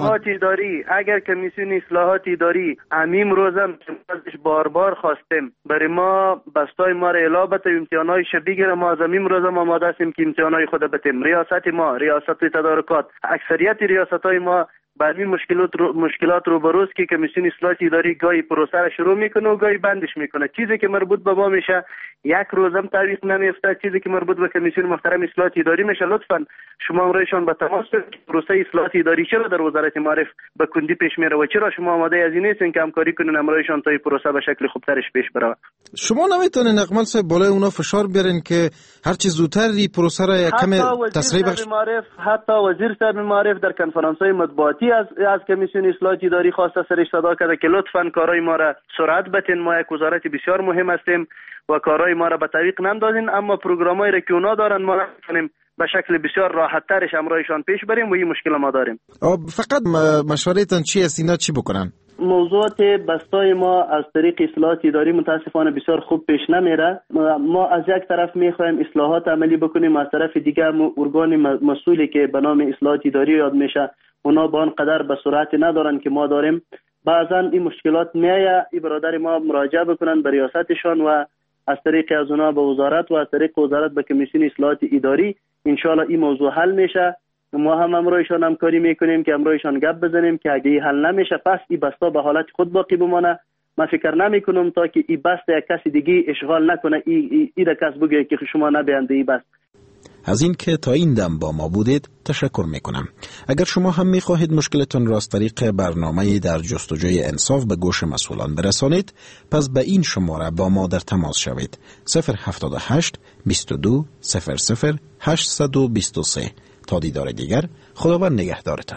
اصلاحات اداری همین روزم ازش بار خواستیم برای ما بستای ما را اعلام بده، امتحانای بگیره. ما از همین روزم آماده هستیم که امتحانای خود بتیم. ریاست تدارکات اکثریت ریاست‌های ما با این مشکلات روبروز که کمیسیون اصلاحات اداری گاهی پروسه را شروع میکنه و گاهی بندش میکنه. چیزی که مربوط به ما میشه یک روزم تعویق نمیفته، چیزی که مربوط به کمیسیون محترم اصلاحات اداری میشه لطفاً شما امرایشان به تماس بگیرید. پروسه اصلاحات اداری چرا در وزارت معارف به کندی پیش میره و چرا شما آماده از این نیستین که همکاری کنین امرایشان تا این پروسه به شکل خوبترش پیش بره؟ شما نمیتونین اقمال صاحب بالای اونا فشار بیارین که هر چه زودتر این پروسه را کم تسریع بخش؟ حتی وزیر صاحب معارف در کنفرانس‌های مطبوعاتی از کمیسیون اصلاحات اداری خواسته سرش صدا کرده که لطفاً کارهای ما را سرعت بدین. ما یک وزارت بسیار مهم هستیم و کارهای ما را به تعویق نندازین، اما پروگرامایی را که اونا دارن ما کنیم به شکل بسیار راحت ترش امرایشان پیش بریم و این مشکل ما داریم. فقط مشورتان چی است اینا چی بکنن؟ موضوعات بستای ما از طریق اصلاحات اداری متاسفانه بسیار خوب پیش نمیره. ما از یک طرف میخوایم اصلاحات عملی بکنیم، از طرف دیگه ارگان مسئولی که به نام اصلاحات اداری یاد میشه اونا با آنقدر به سرعت ندارن که ما داریم. بعضا این مشکلات میایه این برادر ما مراجعه بکنن به ریاستشان و از طریق از اونا به وزارت و از طریق وزارت به کمیسیون اصلاحات اداری انشالله این موضوع حل میشه. ما هم امرایشان همکاری میکنیم که امرایشان گپ بزنیم که اگه حل نمیشه پس این بستا به حالت خود باقی بمانه. من فکر نمی کنم تا که این بست یک کسی دیگه اشغال نکنه این کس بگه که شما نبینده این بست. از این که تا این دم با ما بودید تشکر میکنم. اگر شما هم میخواهید مشکلتان را از طریق برنامه در جستجوی انصاف به گوش مسئولان برسانید، پس به این شماره با ما در تماس شوید. 078 22 00 823. تا دیدار دیگر، خداوند نگهدارتان.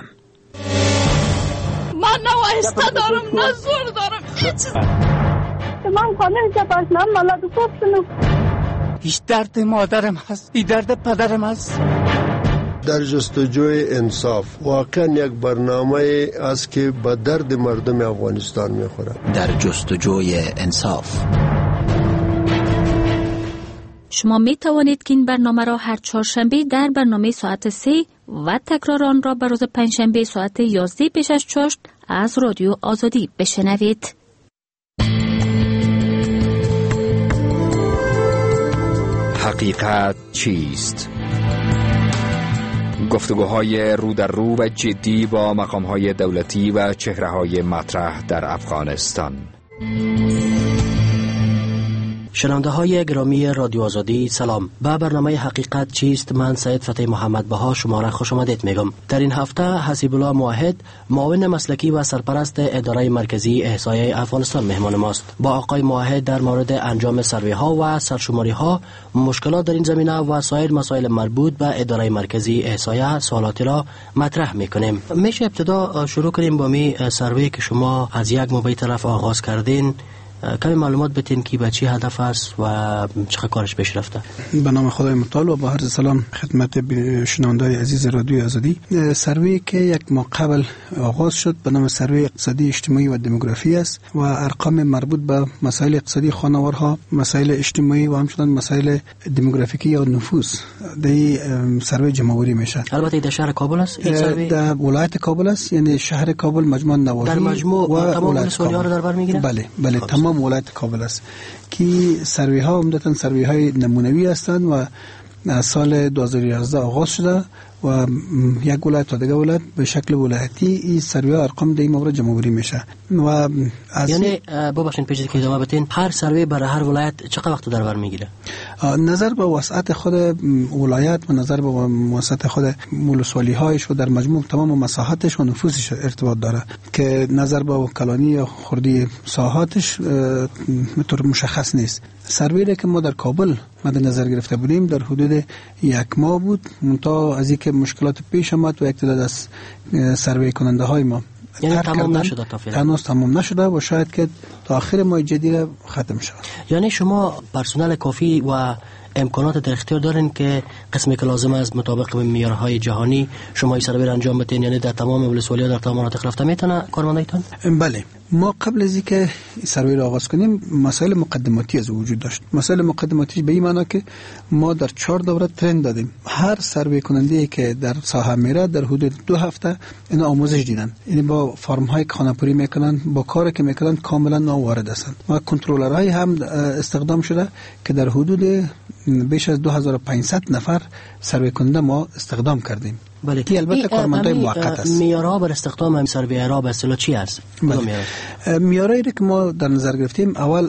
من نه آهسته دارم نه زور دارم هیچ. من خانه جباشنام مالا دو کنم. هیچ درد مادرم هست، این درد پدرم هست. در جستجوی انصاف واقعا یک برنامه است که به درد مردم افغانستان میخوره. در جستجوی انصاف شما می توانید که این برنامه را هر چهارشنبه در برنامه ساعت 3 و تکرار آن را به روز پنجشنبه ساعت 11 پیش از چاشت از رادیو آزادی بشنوید. حقیقت چیست؟ گفتگوهای رو در رو و جدی با مقامهای دولتی و چهره‌های مطرح در افغانستان. شنونده های گرامی رادیو آزادی سلام. به برنامه حقیقت چیست من سید فتح محمد بها شما را خوش آمدید میگم. در این هفته حسیب الله موحد معاون مسلکی و سرپرست اداره مرکزی احصایه افغانستان مهمان ماست. با آقای موحد در مورد انجام سروی ها و سرشماری ها، مشکلات در این زمینه و سایر مسائل مربوط به اداره مرکزی احصایه سوالاتی را مطرح میکنیم. میشه ابتدا شروع کنیم با می سروی که شما از یک موقع طرف آغاز کردین، کمی معلومات بتین که به چی هدف است و چقدر کارش پیش رفته؟ به نام خدای متعال و با عرض سلام خدمت شنونده‌های عزیز رادیو آزادی. سروی که یک ماه قبل آغاز شد به نام سروی اقتصادی اجتماعی و دموگرافی است و ارقام مربوط به مسائل اقتصادی خانوارها، مسائل اجتماعی و همچنین مسائل دموگرافیکی یا نفوذ در سروی جمع‌آوری میشه. البته در شهر کابل است این سروی؟ در ولایت کابل است، یعنی شهر کابل مجموعه نواحی در مجموع و تمام ولایت‌ها رو در بر میگیره؟ بله تمام ولایت کابل است که سروی ها عمدتاً سروی های نمونوی هستند و سال 2011 آغاز شده و یک ولایت تا دیگه ولایت به شکل ولایتی این سروی ها ارقام در این مورد جمع‌آوری میشه و از یعنی ببخشید پیش که ادامه بدین، هر سروی برای هر ولایت چقدر وقت در بر میگیره؟ نظر به وسعت خود ولایت و نظر به وسعت خود ولسوالی هایش و در مجموع تمام مساحتش و نفوذش ارتباط داره که نظر به کلانی یا خردی ساحاتش مطور مشخص نیست. سروی که ما در کابل مد نظر گرفته بودیم در حدود یک ماه بود، منتها از اینکه مشکلات پیش آمد و یک تعداد از سروی کننده های ما یعنی تمام نشده تا فعلا؟ تمام نشده و شاید که تا آخر ماه جدید ختم شود. یعنی شما پرسنل کافی و امکانات در اختیار دارین که قسمی که لازم است مطابق معیارهای جهانی شما این سروی انجام بدین؟ یعنی در تمام ولسوالی‌ها در تمام مناطق رفته میتونه کارمندایتان؟ بله، ما قبل از اینکه سروی را آغاز کنیم مسائل مقدماتی از وجود داشت. مسائل مقدماتی به این معنی که ما در 4 دوره ترین دادیم. هر سروی کننده که در ساحه میره در حدود 2 هفته اینا آموزش دیدن، یعنی با فرم های خانه‌پوری میکنن، با کاری که میکنن کاملا نوارد هستند. و کنترلرهای هم استخدام شده که در حدود بیش از 2500 نفر سروی کننده ما استخدام کردیم. بله، که البته کارمندای موقت است. معیارها بر استخدام این سروی را به اصطلاح چی است؟ معیارایی که ما در نظر گرفتیم، اول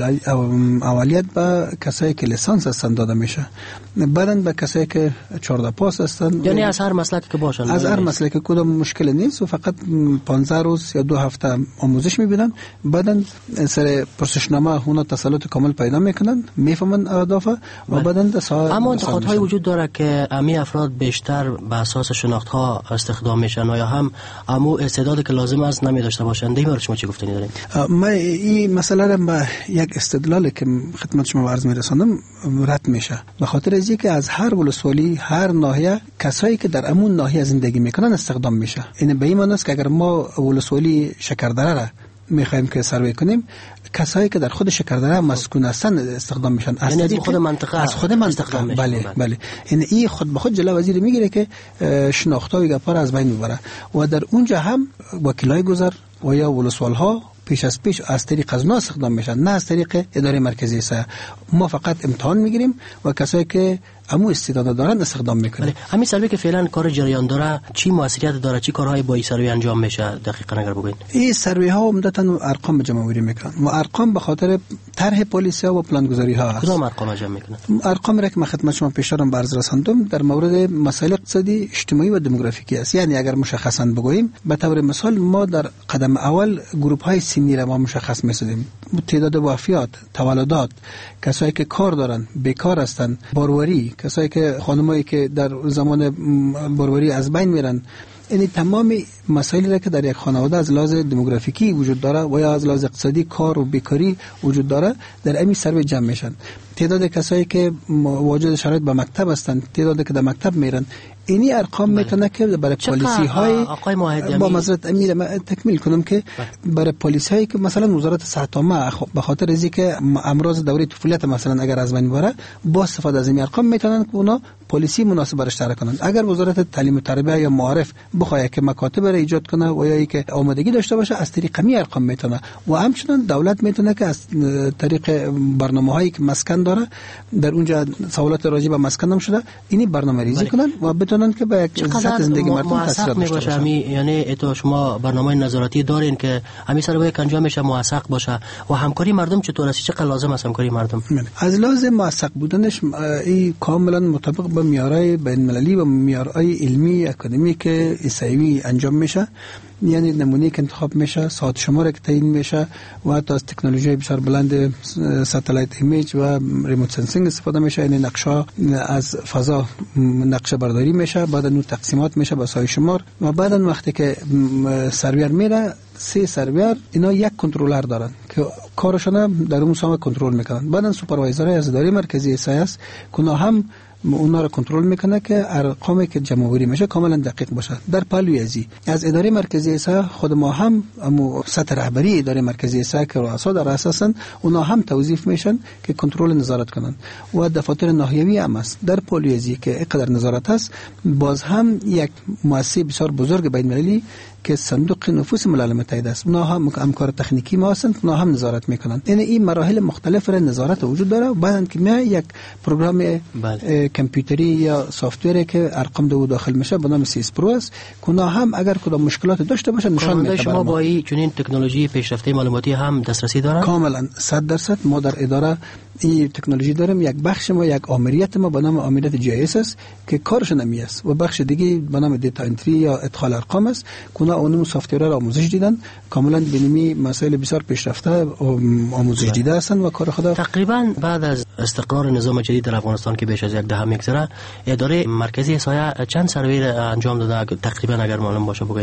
اولیت به کسایی که لیسانس هستند داده میشه، بعداً به کسایی که 14 پاس هستند، یعنی از هر مسلک که باشن، از هر مسلک که کدام مشکل نیست و فقط 15 روز یا 2 هفته آموزش میبینن، بعداً سر پرسشنامه اونا تسلط کامل پیدا میکنن، میفهمن اهداف و بعداً اما انتقادهای وجود داره که امی افراد بیشتر به اساس شناخت ها استخدام میشن یا هم امو استعدادی که لازم است نمی داشته باشند. در این مورد شما چی گفتنی دارین؟ من این مسئله را به یک استدلالی که خدمت شما عرض میرسانم رد میشه، به خاطر از اینکه از هر ولسوالی، هر ناحیه کسایی که در امون ناحیه زندگی میکنن استخدام میشه. این به این معنی است که اگر ما ولسوالی شکردره را میخوایم که سروی کنیم، کسایی که در خود شکردره مسکون هستن استخدام میشن، یعنی از خود منطقه، از خود منطقه. بله این این خود به خود جلو وزیر میگیره که شناختای گپا را از بین میبره و در اونجا هم وکیلای گذر و یا ولسوالها پیش از طریق از ناس استخدام میشن، نه از طریق اداره مرکزی سه. ما فقط امتحان میگیریم و کسایی که امو استعداد دارن استخدام میکنیم. همین سروی که فعلا کار جریان داره چی موثریت داره؟ چی کارهای با این سروی انجام میشه دقیقاً اگر بگین؟ این سروی ها عمدتاً ارقام جمع آوری میکنن و ارقام به خاطر طرح پالیسی ها و پلانگذاری ها است. کدام ارقام جمع میکنن؟ ارقام را که من خدمت شما پیشترم عرض رساندم در مورد مسائل اقتصادی، اجتماعی و دموگرافیکی است. یعنی اگر مشخصاً بگوییم، به طور مثال ما در قدم اول گروپ های سنی را ما مشخص می‌سازیم، تعداد وفیات، تولدات، کسایی که کار دارن، بیکار هستن، باروری، کسایی که خانمایی که در زمان باروری از بین میرن. یعنی تمام مسائلی را که در یک خانواده از لحاظ دموگرافیکی وجود داره و یا از لحاظ اقتصادی کار و بیکاری وجود داره در امی سروی جمع میشن. تعداد کسایی که واجد شرایط به مکتب هستند، تعدادی که در مکتب میرن، اینی ارقام میتونه که برای پالیسی های با مزرعت امیر تکمیل کنم که برای پالیسی هایی که مثلا وزارت صحت عامه به خاطر از اینکه امراض دوره طفولیت مثلا اگر از بین بره، با استفاده از این ارقام میتونن که اونا پالیسی مناسب برش طرح کنن. اگر وزارت تعلیم و تربیت یا معارف بخواد که مکاتب را ایجاد کنه و یا اینکه آمادگی داشته باشه، از طریق می ارقام میتونه و همچنین دولت میتونه که از طریق برنامه‌هایی که مسکن داره در اونجا سوالات راجع به مسکن هم شده، اینی برنامه‌ریزی کنن و بتونن که به یک سطح زندگی مردم تاثیر داشته باشه. یعنی تو شما برنامه نظارتی دارین که همین سروی که انجام میشه موثق باشه و همکاری مردم چطور است؟ چقدر لازم است همکاری مردم؟ از لازم موثق بودنش این کاملا مطابق با معیارهای بین‌المللی و معیارهای علمی اکادمیک اسیوی انجام میشه. یعنی نمونه که انتخاب میشه، ساعت شماره که تعیین میشه و حتی از تکنولوژی بسیار بلند ساتلایت ایمیج و ریموت سنسینگ استفاده میشه. یعنی نقشه از فضا نقشه برداری میشه، بعد اون تقسیمات میشه به سایه شمار و بعدا وقتی که سرویر میره، 3 سرویر اینا یک کنترلر دارن که کارشون در اون ساحه کنترل میکنن. بعدا سوپروایزر از اداره مرکزی سایس که هم اونا رو کنترل میکنه که ارقامی که جمع آوری میشه کاملا دقیق باشه. در پهلوی از اداره مرکزی اسا خود ما هم سطح رهبری اداره مرکزی اسا که رؤسا در اساسن اونا هم توظیف میشن که کنترل نظارت کنن و دفاتر ناحیوی هم است. در پهلوی که اینقدر نظارت هست، باز هم یک مؤسسه بسیار بزرگ بین‌المللی که صندوق نفوس ملل متحد است، اونا هم همکار تکنیکی ما هستند، اونا هم نظارت میکنن. یعنی این مراحل مختلف را نظارت وجود داره. بعد که میاد یک پروگرام کامپیوتری یا سافتوری که ارقام دو داخل میشه به نام سیس پرو است که اونا هم اگر کدام مشکلات داشته باشه نشان میده. شما با این چنین تکنولوژی پیشرفته معلوماتی هم دسترسی دارن؟ کاملا 100% ما در اداره این تکنولوژی داریم. یک بخش ما، یک آمریت ما به نام آمریت جی اس است که کارش نمی است و بخش دیگه به نام دیتا انتری یا ادخال ارقام است که اونا اون سافتور را آموزش دیدن، کاملا بینمی مسائل بسیار پیشرفته آموزش دیده هستند و کار خدا. تقریبا بعد از استقرار نظام جدید در افغانستان که بیش از 10 میگذره، اداره مرکزی سایه چند سروی انجام داده تقریبا اگر معلوم باشه بگید؟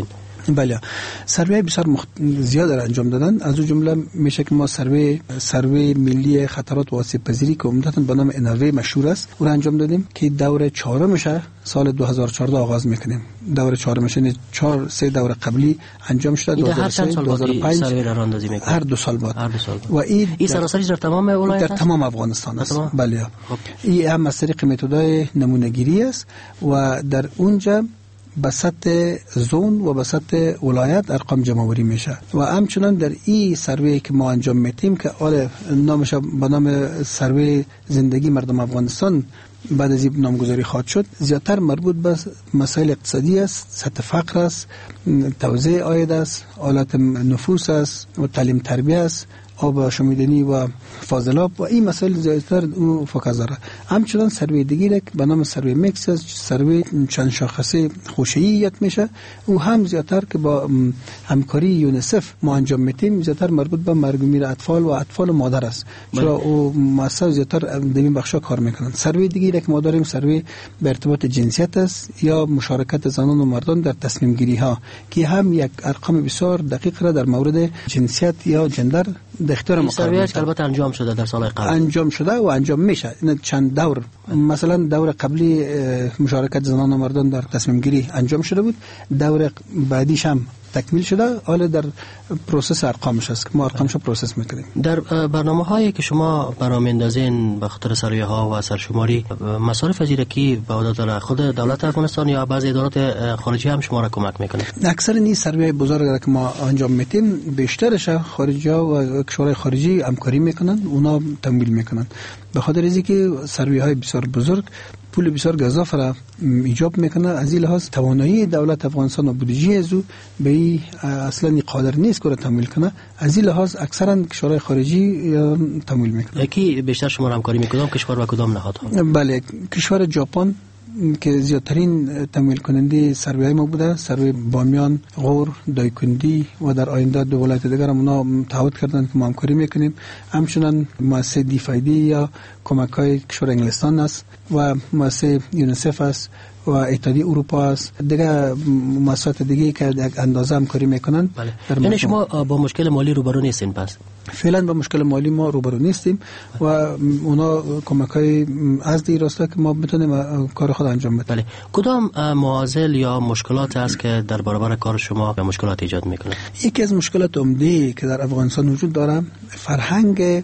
بله، سروی بسیار زیاد انجام دادن. از اون جمله میشه که ما سروی ملی خطرات و آسیب پذیری که عمدتاً به نام انوی مشهور است اون انجام دادیم که دور 4مش سال 2014 آغاز میکنیم. دور 4مش یعنی 3 دور قبلی انجام شده. 2003 2005 سروی را راندازی میکنیم هر 2 سال بعد. و این سراسری در تمام ولایت در تمام افغانستان است. بله، این هم از طریق متدای نمونه‌گیری است و در اونجا به سطح زون و به سطح ولایت ارقام جمع‌آوری میشه و همچنان در این سروی که ما انجام میتیم که نامش به نام سروی زندگی مردم افغانستان بعد از این نامگذاری خواهد شد، زیادتر مربوط به مسائل اقتصادی است، سطح فقر است، توزیع عاید است، حالت نفوس است و تعلیم تربیت است، آب آشامیدنی و فاضلاب و این مسائل زیادتر او فوکس داره. همچنان سروی دیگری که به نام سروی میکس است، سروی چند شاخصه خوشه‌ایت میشه، او هم زیادتر که با همکاری یونیسف ما انجام میتیم، زیادتر مربوط به مرگ و میر اطفال و اطفال و مادر است، چرا او مؤسسه زیادتر در این بخشا کار میکنن. سروی دیگری که ما داریم سروی به ارتباط جنسیت است یا مشارکت زنان و مردان در تصمیم گیری ها که هم یک ارقام بسیار دقیق را در مورد جنسیت یا جندر دختر مقرر که البته انجام شده در سال قبل انجام شده و انجام میشه. این چند دور مثلا دور قبلی مشارکت زنان و مردان در تصمیم گیری انجام شده بود، دور بعدیش هم تکمیل شده، حالا در پروسس ارقامش است که ما ارقامش پروسس میکنیم. در برنامه‌هایی که شما برنامه‌اندازین به خاطر سروی‌ها و سرشماری مصارف زیرکی به عهده داره خود دولت افغانستان یا بعضی ادارات خارجی هم شما را کمک میکنه؟ اکثر این سروی بزرگ که ما انجام میتیم بیشترش خارجی‌ها و کشورهای خارجی همکاری میکنن، اونا تمویل میکنن. به خاطر اینکه سروی‌های بسیار بزرگ پول بسیار گزاف را ایجاب میکنه، از این لحاظ توانایی دولت افغانستان و بودجه ازو به اصلا قادر نیست که تمویل کنه، از این لحاظ اکثرا کشورهای خارجی تمویل میکنه. کی بیشتر شما همکاری میکنم کشور و کدام نهادها؟ بله، کشور ژاپن که زیادترین تمویل کننده سروی ما بوده، سروی بامیان، غور، دایکندی و در آینده 2 ولایت دیگر هم اونا تعهد کردن که ما همکاری میکنیم. همچنان مؤسسه دیفایدی یا کمک‌های کشور انگلستان است و مؤسسه یونیسف است و اتحادیه اروپا است، دیگه مؤسسات دیگه که یک اندازه همکاری میکنن. یعنی شما با مشکل مالی روبرو نیستین؟ پس فعلا با مشکل مالی ما روبرو نیستیم و اونا کمک‌های از دی راسته که ما بتونیم کار خود انجام بدیم. بله، کدام معضل یا مشکلات است که در برابر کار شما مشکلات ایجاد میکنه؟ یکی از مشکلات عمده که در افغانستان وجود داره فرهنگ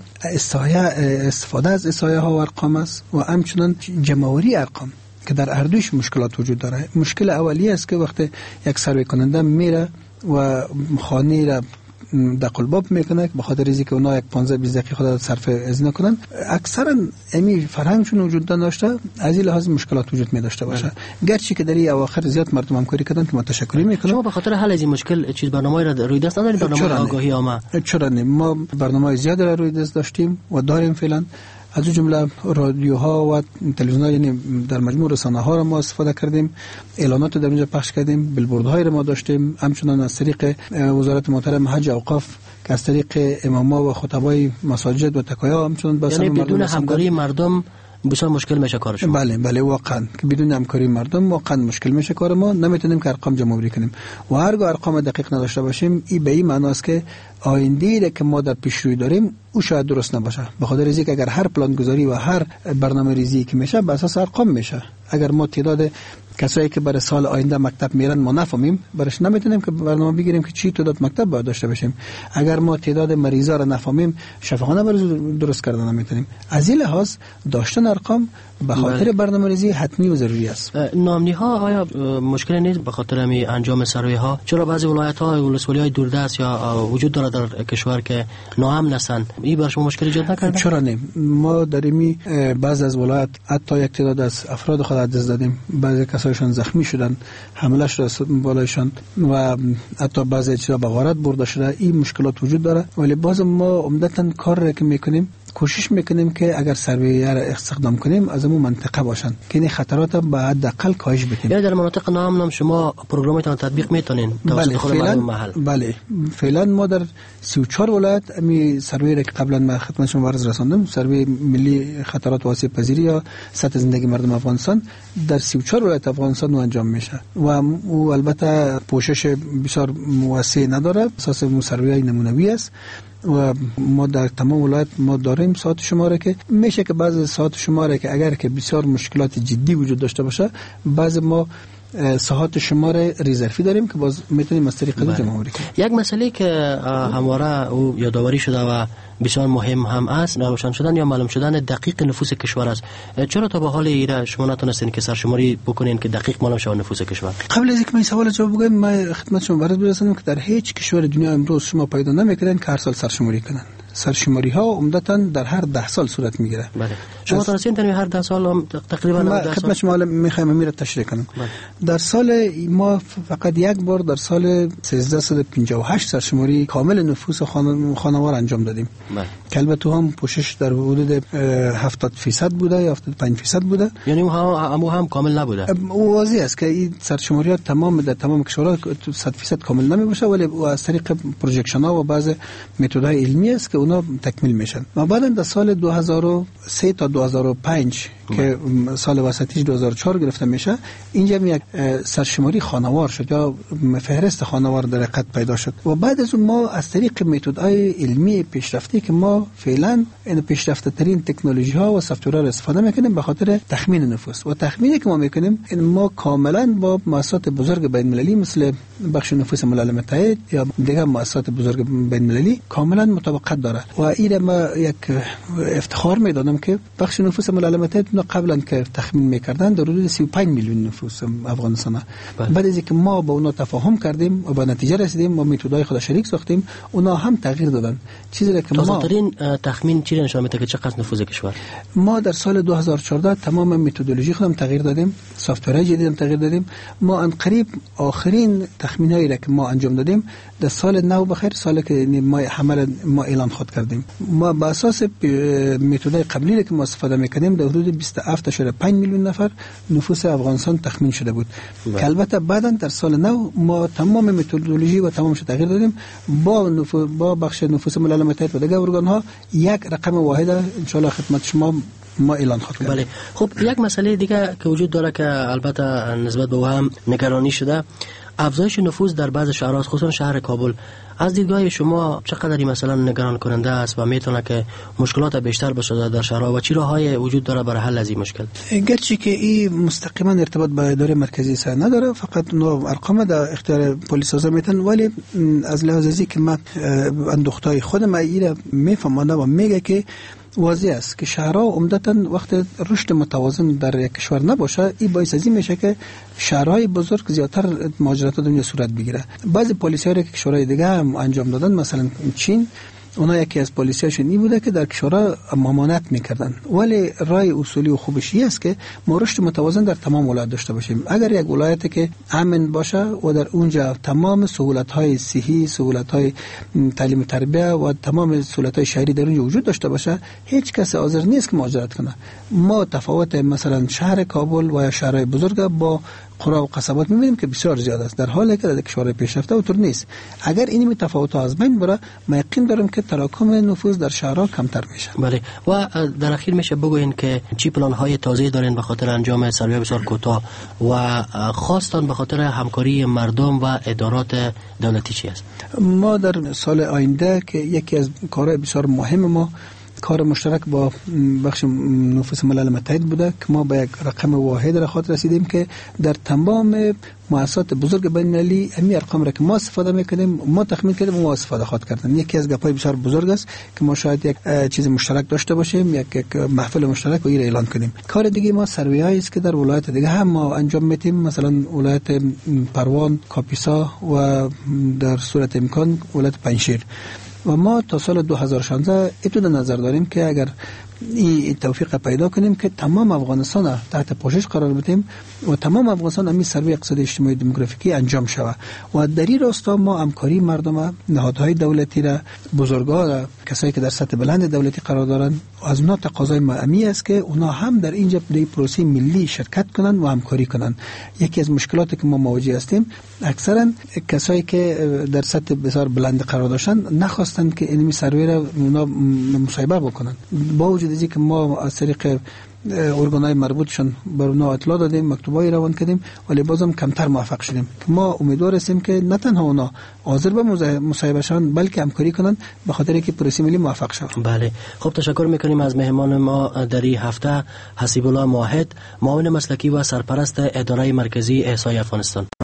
استفاده از احصایه ها و ارقام است و همچنین جمع‌آوری ارقام که در هر دوش مشکلات وجود داره. مشکل اولی است که وقتی یک سروی کننده میره و خانه را دقلباب میکنه به خاطر اینکه اونا یک 15-20 دقیقه خود صرف از نکنن، اکثرا امی فرهنگشون وجود داشته، از این لحاظ مشکلات وجود می داشته باشه. گرچه که در این اواخر زیاد مردم همکاری کردن که ما تشکری میکنم. شما به خاطر حل از این مشکل چیز برنامه‌ای را روی دست ندارید؟ برنامه آگاهی عامه چرا نه؟ ما برنامه‌های زیاد را روی دست داشتیم و داریم فعلا، از جمله رادیوها و تلویزیون‌ها، یعنی در مجموع رسانه‌ها را ما استفاده کردیم، اعلانات در اینجا پخش کردیم، بیلبوردهای را ما داشتیم، همچنان از طریق وزارت محترم حج اوقاف که از طریق اماما و خطبای مساجد و تکایا همچنان با یعنی بدون همکاری مردم بسیار مشکل میشه کار شما. بله واقعا که بدون همکاری مردم واقعا مشکل میشه کار ما، نمیتونیم که ارقام جمع کنیم و هرگاه ارقام دقیق نداشته باشیم این به این معنی است که آینده که ما در پیشروی داریم او شاید درست نباشه، به خاطر اینکه اگر هر پلان گذاری و هر برنامه ریزی که میشه بر اساس ارقام میشه، اگر ما تعداد کسایی که برای سال آینده مکتب میرن ما نفهمیم، برش نمیتونیم که برنامه بگیریم که چی تعداد مکتب باید داشته باشیم. اگر ما تعداد مریضا را نفهمیم شفاخانه برای درست کردن نمیتونیم. از این لحاظ داشتن ارقام به خاطر برنامه‌ریزی حتمی و ضروری است. نامنی‌ها آیا مشکل نیست به خاطر انجام سروی‌ها؟ چرا بعضی ولایت‌ها و ولسوالی‌های دوردست یا وجود داره در کشور که ناامن هستند، این برای شما مشکل ایجاد نکرده؟ چرا نه؟ ما در این بعض از ولایت حتی یک تعداد از افراد خود از دست دادیم، بعضی کسایشان زخمی شدن، حمله شده بالایشان و حتی بعضی چیزا به غارت برده شده. این مشکلات وجود داره، ولی باز ما عمدتاً کار را که میکنیم کوشش میکنیم که اگر سرویه را استخدام کنیم از اون منطقه باشن که این خطرات به حداقل کاهش بدیم. یا در مناطق نام شما پروگرامتان تطبیق میتونین توسط خود مردم محل؟ بله فعلا ما در 34 ولایت می سروی را که قبلا ما خدمت شما عرض رساندم، سروی ملی خطرات و آسیب پذیری یا سطح زندگی مردم افغانستان در 34 ولایت افغانستان انجام میشه و البته پوشش بسیار موثر نداره، اساس سروی نمونوی است و ما در تمام ولایت ما داریم ساعت شماره که میشه که بعض ساعت شماره که اگر که بسیار مشکلات جدی وجود داشته باشه بعض ما ساعت شماره ریزرفی داریم که باز میتونیم از طریق جمع آوری کنیم. یک مسئله که همواره او یادآوری شده و بسیار مهم هم است روشن شدن یا معلوم شدن دقیق نفوس کشور است. چرا تا به حال ایره شما نتونستین که سرشماری بکنین که دقیق معلوم شود نفوس کشور؟ قبل از اینکه من سوال جواب بدم ما خدمت شما عرض برسانم که در هیچ کشور دنیا امروز شما پیدا نمیکنین که هر سال سرشماری کنن. سرشماری ها عمدتاً در هر 10 سال صورت میگیره. بله. شما تونستین در هر 10 سال هم تقریبا ما خدمت شما میخوایم میره تشریح کنم. در سال ما فقط یک بار در سال 1358 سرشماری کامل نفوس خانوار انجام دادیم. بله. که البته هم پوشش در حدود 70% بوده یا 75% بوده. یعنی هم کامل نبوده. واضح است که این سرشماری ها در تمام کشورها 100% کامل نمیشه ولی از طریق پروژکشن ها و بعض متدهای علمی است که اونا تکمیل میشن. و بعد در سال 2003 تا 2005 که سال وسطیش 2004 گرفته میشه اینجا یک سرشماری خانوار شد یا فهرست خانوار در حقیقت پیدا شد و بعد از اون ما از طریق متدهای علمی پیشرفته که ما فعلا این پیشرفته ترین تکنولوژی ها و سافت ویر استفاده میکنیم به خاطر تخمین نفوس و تخمینی که ما میکنیم این ما کاملا با مؤسسات بزرگ بین المللی مثل بخش نفوس ملل متحد یا دیگر مؤسسات بزرگ بین المللی کاملا مطابقت داره و این ما یک افتخار میدادم که بخش نفوس ملل متحد قبلا که تخمین میکردن در حدود 35 میلیون نفوس افغانستان. بعد از اینکه ما با اونا تفاهم کردیم و به نتیجه رسیدیم و متدای خود شریک ساختیم اونا هم تغییر دادن. چیزی که ما تازه‌ترین تخمین چی نشون میده که چقدر نفوذ کشور؟ ما در سال 2014 تمام متدولوژی خودم تغییر دادیم، سافت ویر جدید هم تغییر دادیم. ما ان قریب آخرین تخمینایی را که ما انجام دادیم در سال نو بخیر سالی که ما اعلان خود کردیم. ما با اساس متدای قبلی که ما استفاده میکنیم در حدود 27.5 میلیون نفر نفوس افغانستان تخمین شده بود. که البته بعداً در سال نو ما تمام متدولوژی و تمامش تغییر دادیم با بخش نفوس ملل متحد و دیگر ارگان ها یک رقم واحد ان شاء الله خدمت شما ما اعلان خواهد کرد. بله. خب یک مسئله دیگه که وجود داره که البته نسبت به هم نگرانی شده افزایش نفوذ در بعض شهرها خصوصا شهر کابل از دیدگاه شما چقدر مثلا نگران کننده است و میتونه که مشکلات بیشتر بشه در شهرها و چه راههای وجود داره برای حل از این مشکل؟ گرچه که این مستقیما ارتباط با اداره مرکزی سر نداره فقط نو ارقام در اختیار پلیس سازا میتن ولی از لحاظ ازی که من اندوختای خودم ایره میفهمم و میگه که واضح است که شهرها عمدتاً وقت رشد متوازن در یک کشور نباشه این باعث از این میشه که شهرهای بزرگ زیادتر مهاجرت دنیا صورت بگیره. بعضی پالیسی‌های که کشورهای دیگه هم انجام دادن مثلا چین اونا یکی از پالیسی‌هاشون این بوده که در کشورها ممانعت میکردن ولی رای اصولی و خوبش این است که ما رشد متوازن در تمام ولایت داشته باشیم. اگر یک ولایتی که امن باشه و در اونجا تمام سهولت‌های صحی، سهولت‌های تعلیم و تربیت و تمام سهولت‌های شهری در اونجا وجود داشته باشه هیچ کس حاضر نیست که مهاجرت کنه. ما تفاوت مثلا شهر کابل و شهرهای بزرگ با قرى و قصبات می‌بینیم که بسیار زیاد است در حالی که در کشورهای پیشرفته اونطور نیست. اگر این تفاوت‌ها از بین بره ما یقین دارم که تراکم نفوذ در شهرها کمتر میشه. بله. و در اخیر میشه بگوین که چی پلان‌های تازه دارین به خاطر انجام سروی بسیار کوتاه و خواستان به خاطر همکاری مردم و ادارات دولتی چی است؟ ما در سال آینده که یکی از کارهای بسیار مهم ما کار مشترک با بخش نفوس ملل متحد بوده که ما با یک رقم واحد را خاطر رسیدیم که در تمام مؤسسات بزرگ بین المللی همین ارقام را که ما استفاده میکنیم ما تخمین کردیم و ما استفاده خاطر کردن. یکی از گپای بسیار بزرگ است که ما شاید یک چیز مشترک داشته باشیم یک محفل مشترک و این را اعلان کنیم. کار دیگه ما سروی‌هایی است که در ولایت دیگه هم ما انجام میدیم مثلا ولایت پروان، کاپیسا و در صورت امکان ولایت پنجشیر و ما تا سال 2016 ابتدا نظر داریم که اگر این توفیق پیدا کنیم که تمام افغانستان تحت پوشش قرار بدیم و تمام افغانستان همین سروی اقتصادی اجتماعی دموگرافیکی انجام شود و در این راستا ما همکاری مردم، نهادهای دولتی را، بزرگان را، کسایی که در سطح بلند دولتی قرار دارند، از اونها تقاضای معمی است که اونها هم در اینجا در پروسه ملی شرکت کنند و همکاری کنند. یکی از مشکلاتی که ما مواجه هستیم اکثرا کسایی که در سطح بسیار بلند قرار داشتن نخواستند که این سروی را اونها مصاحبه بکنند، با وجود اینکه ما از طریق ارگان‌های مربوطشون بر اونها اطلاع دادیم، مکتوبای روان کردیم، ولی بازم کمتر موفق شدیم. ما امیدوار هستیم که نه تنها اونا حاضر به مصاحبه شون بلکه همکاری کنند به خاطر اینکه پروسه ملی موفق شود. بله، خب تشکر میکنیم از مهمان ما در این هفته، حسیب الله موحد، معاون مسلکی و سرپرست اداره مرکزی احصای افغانستان.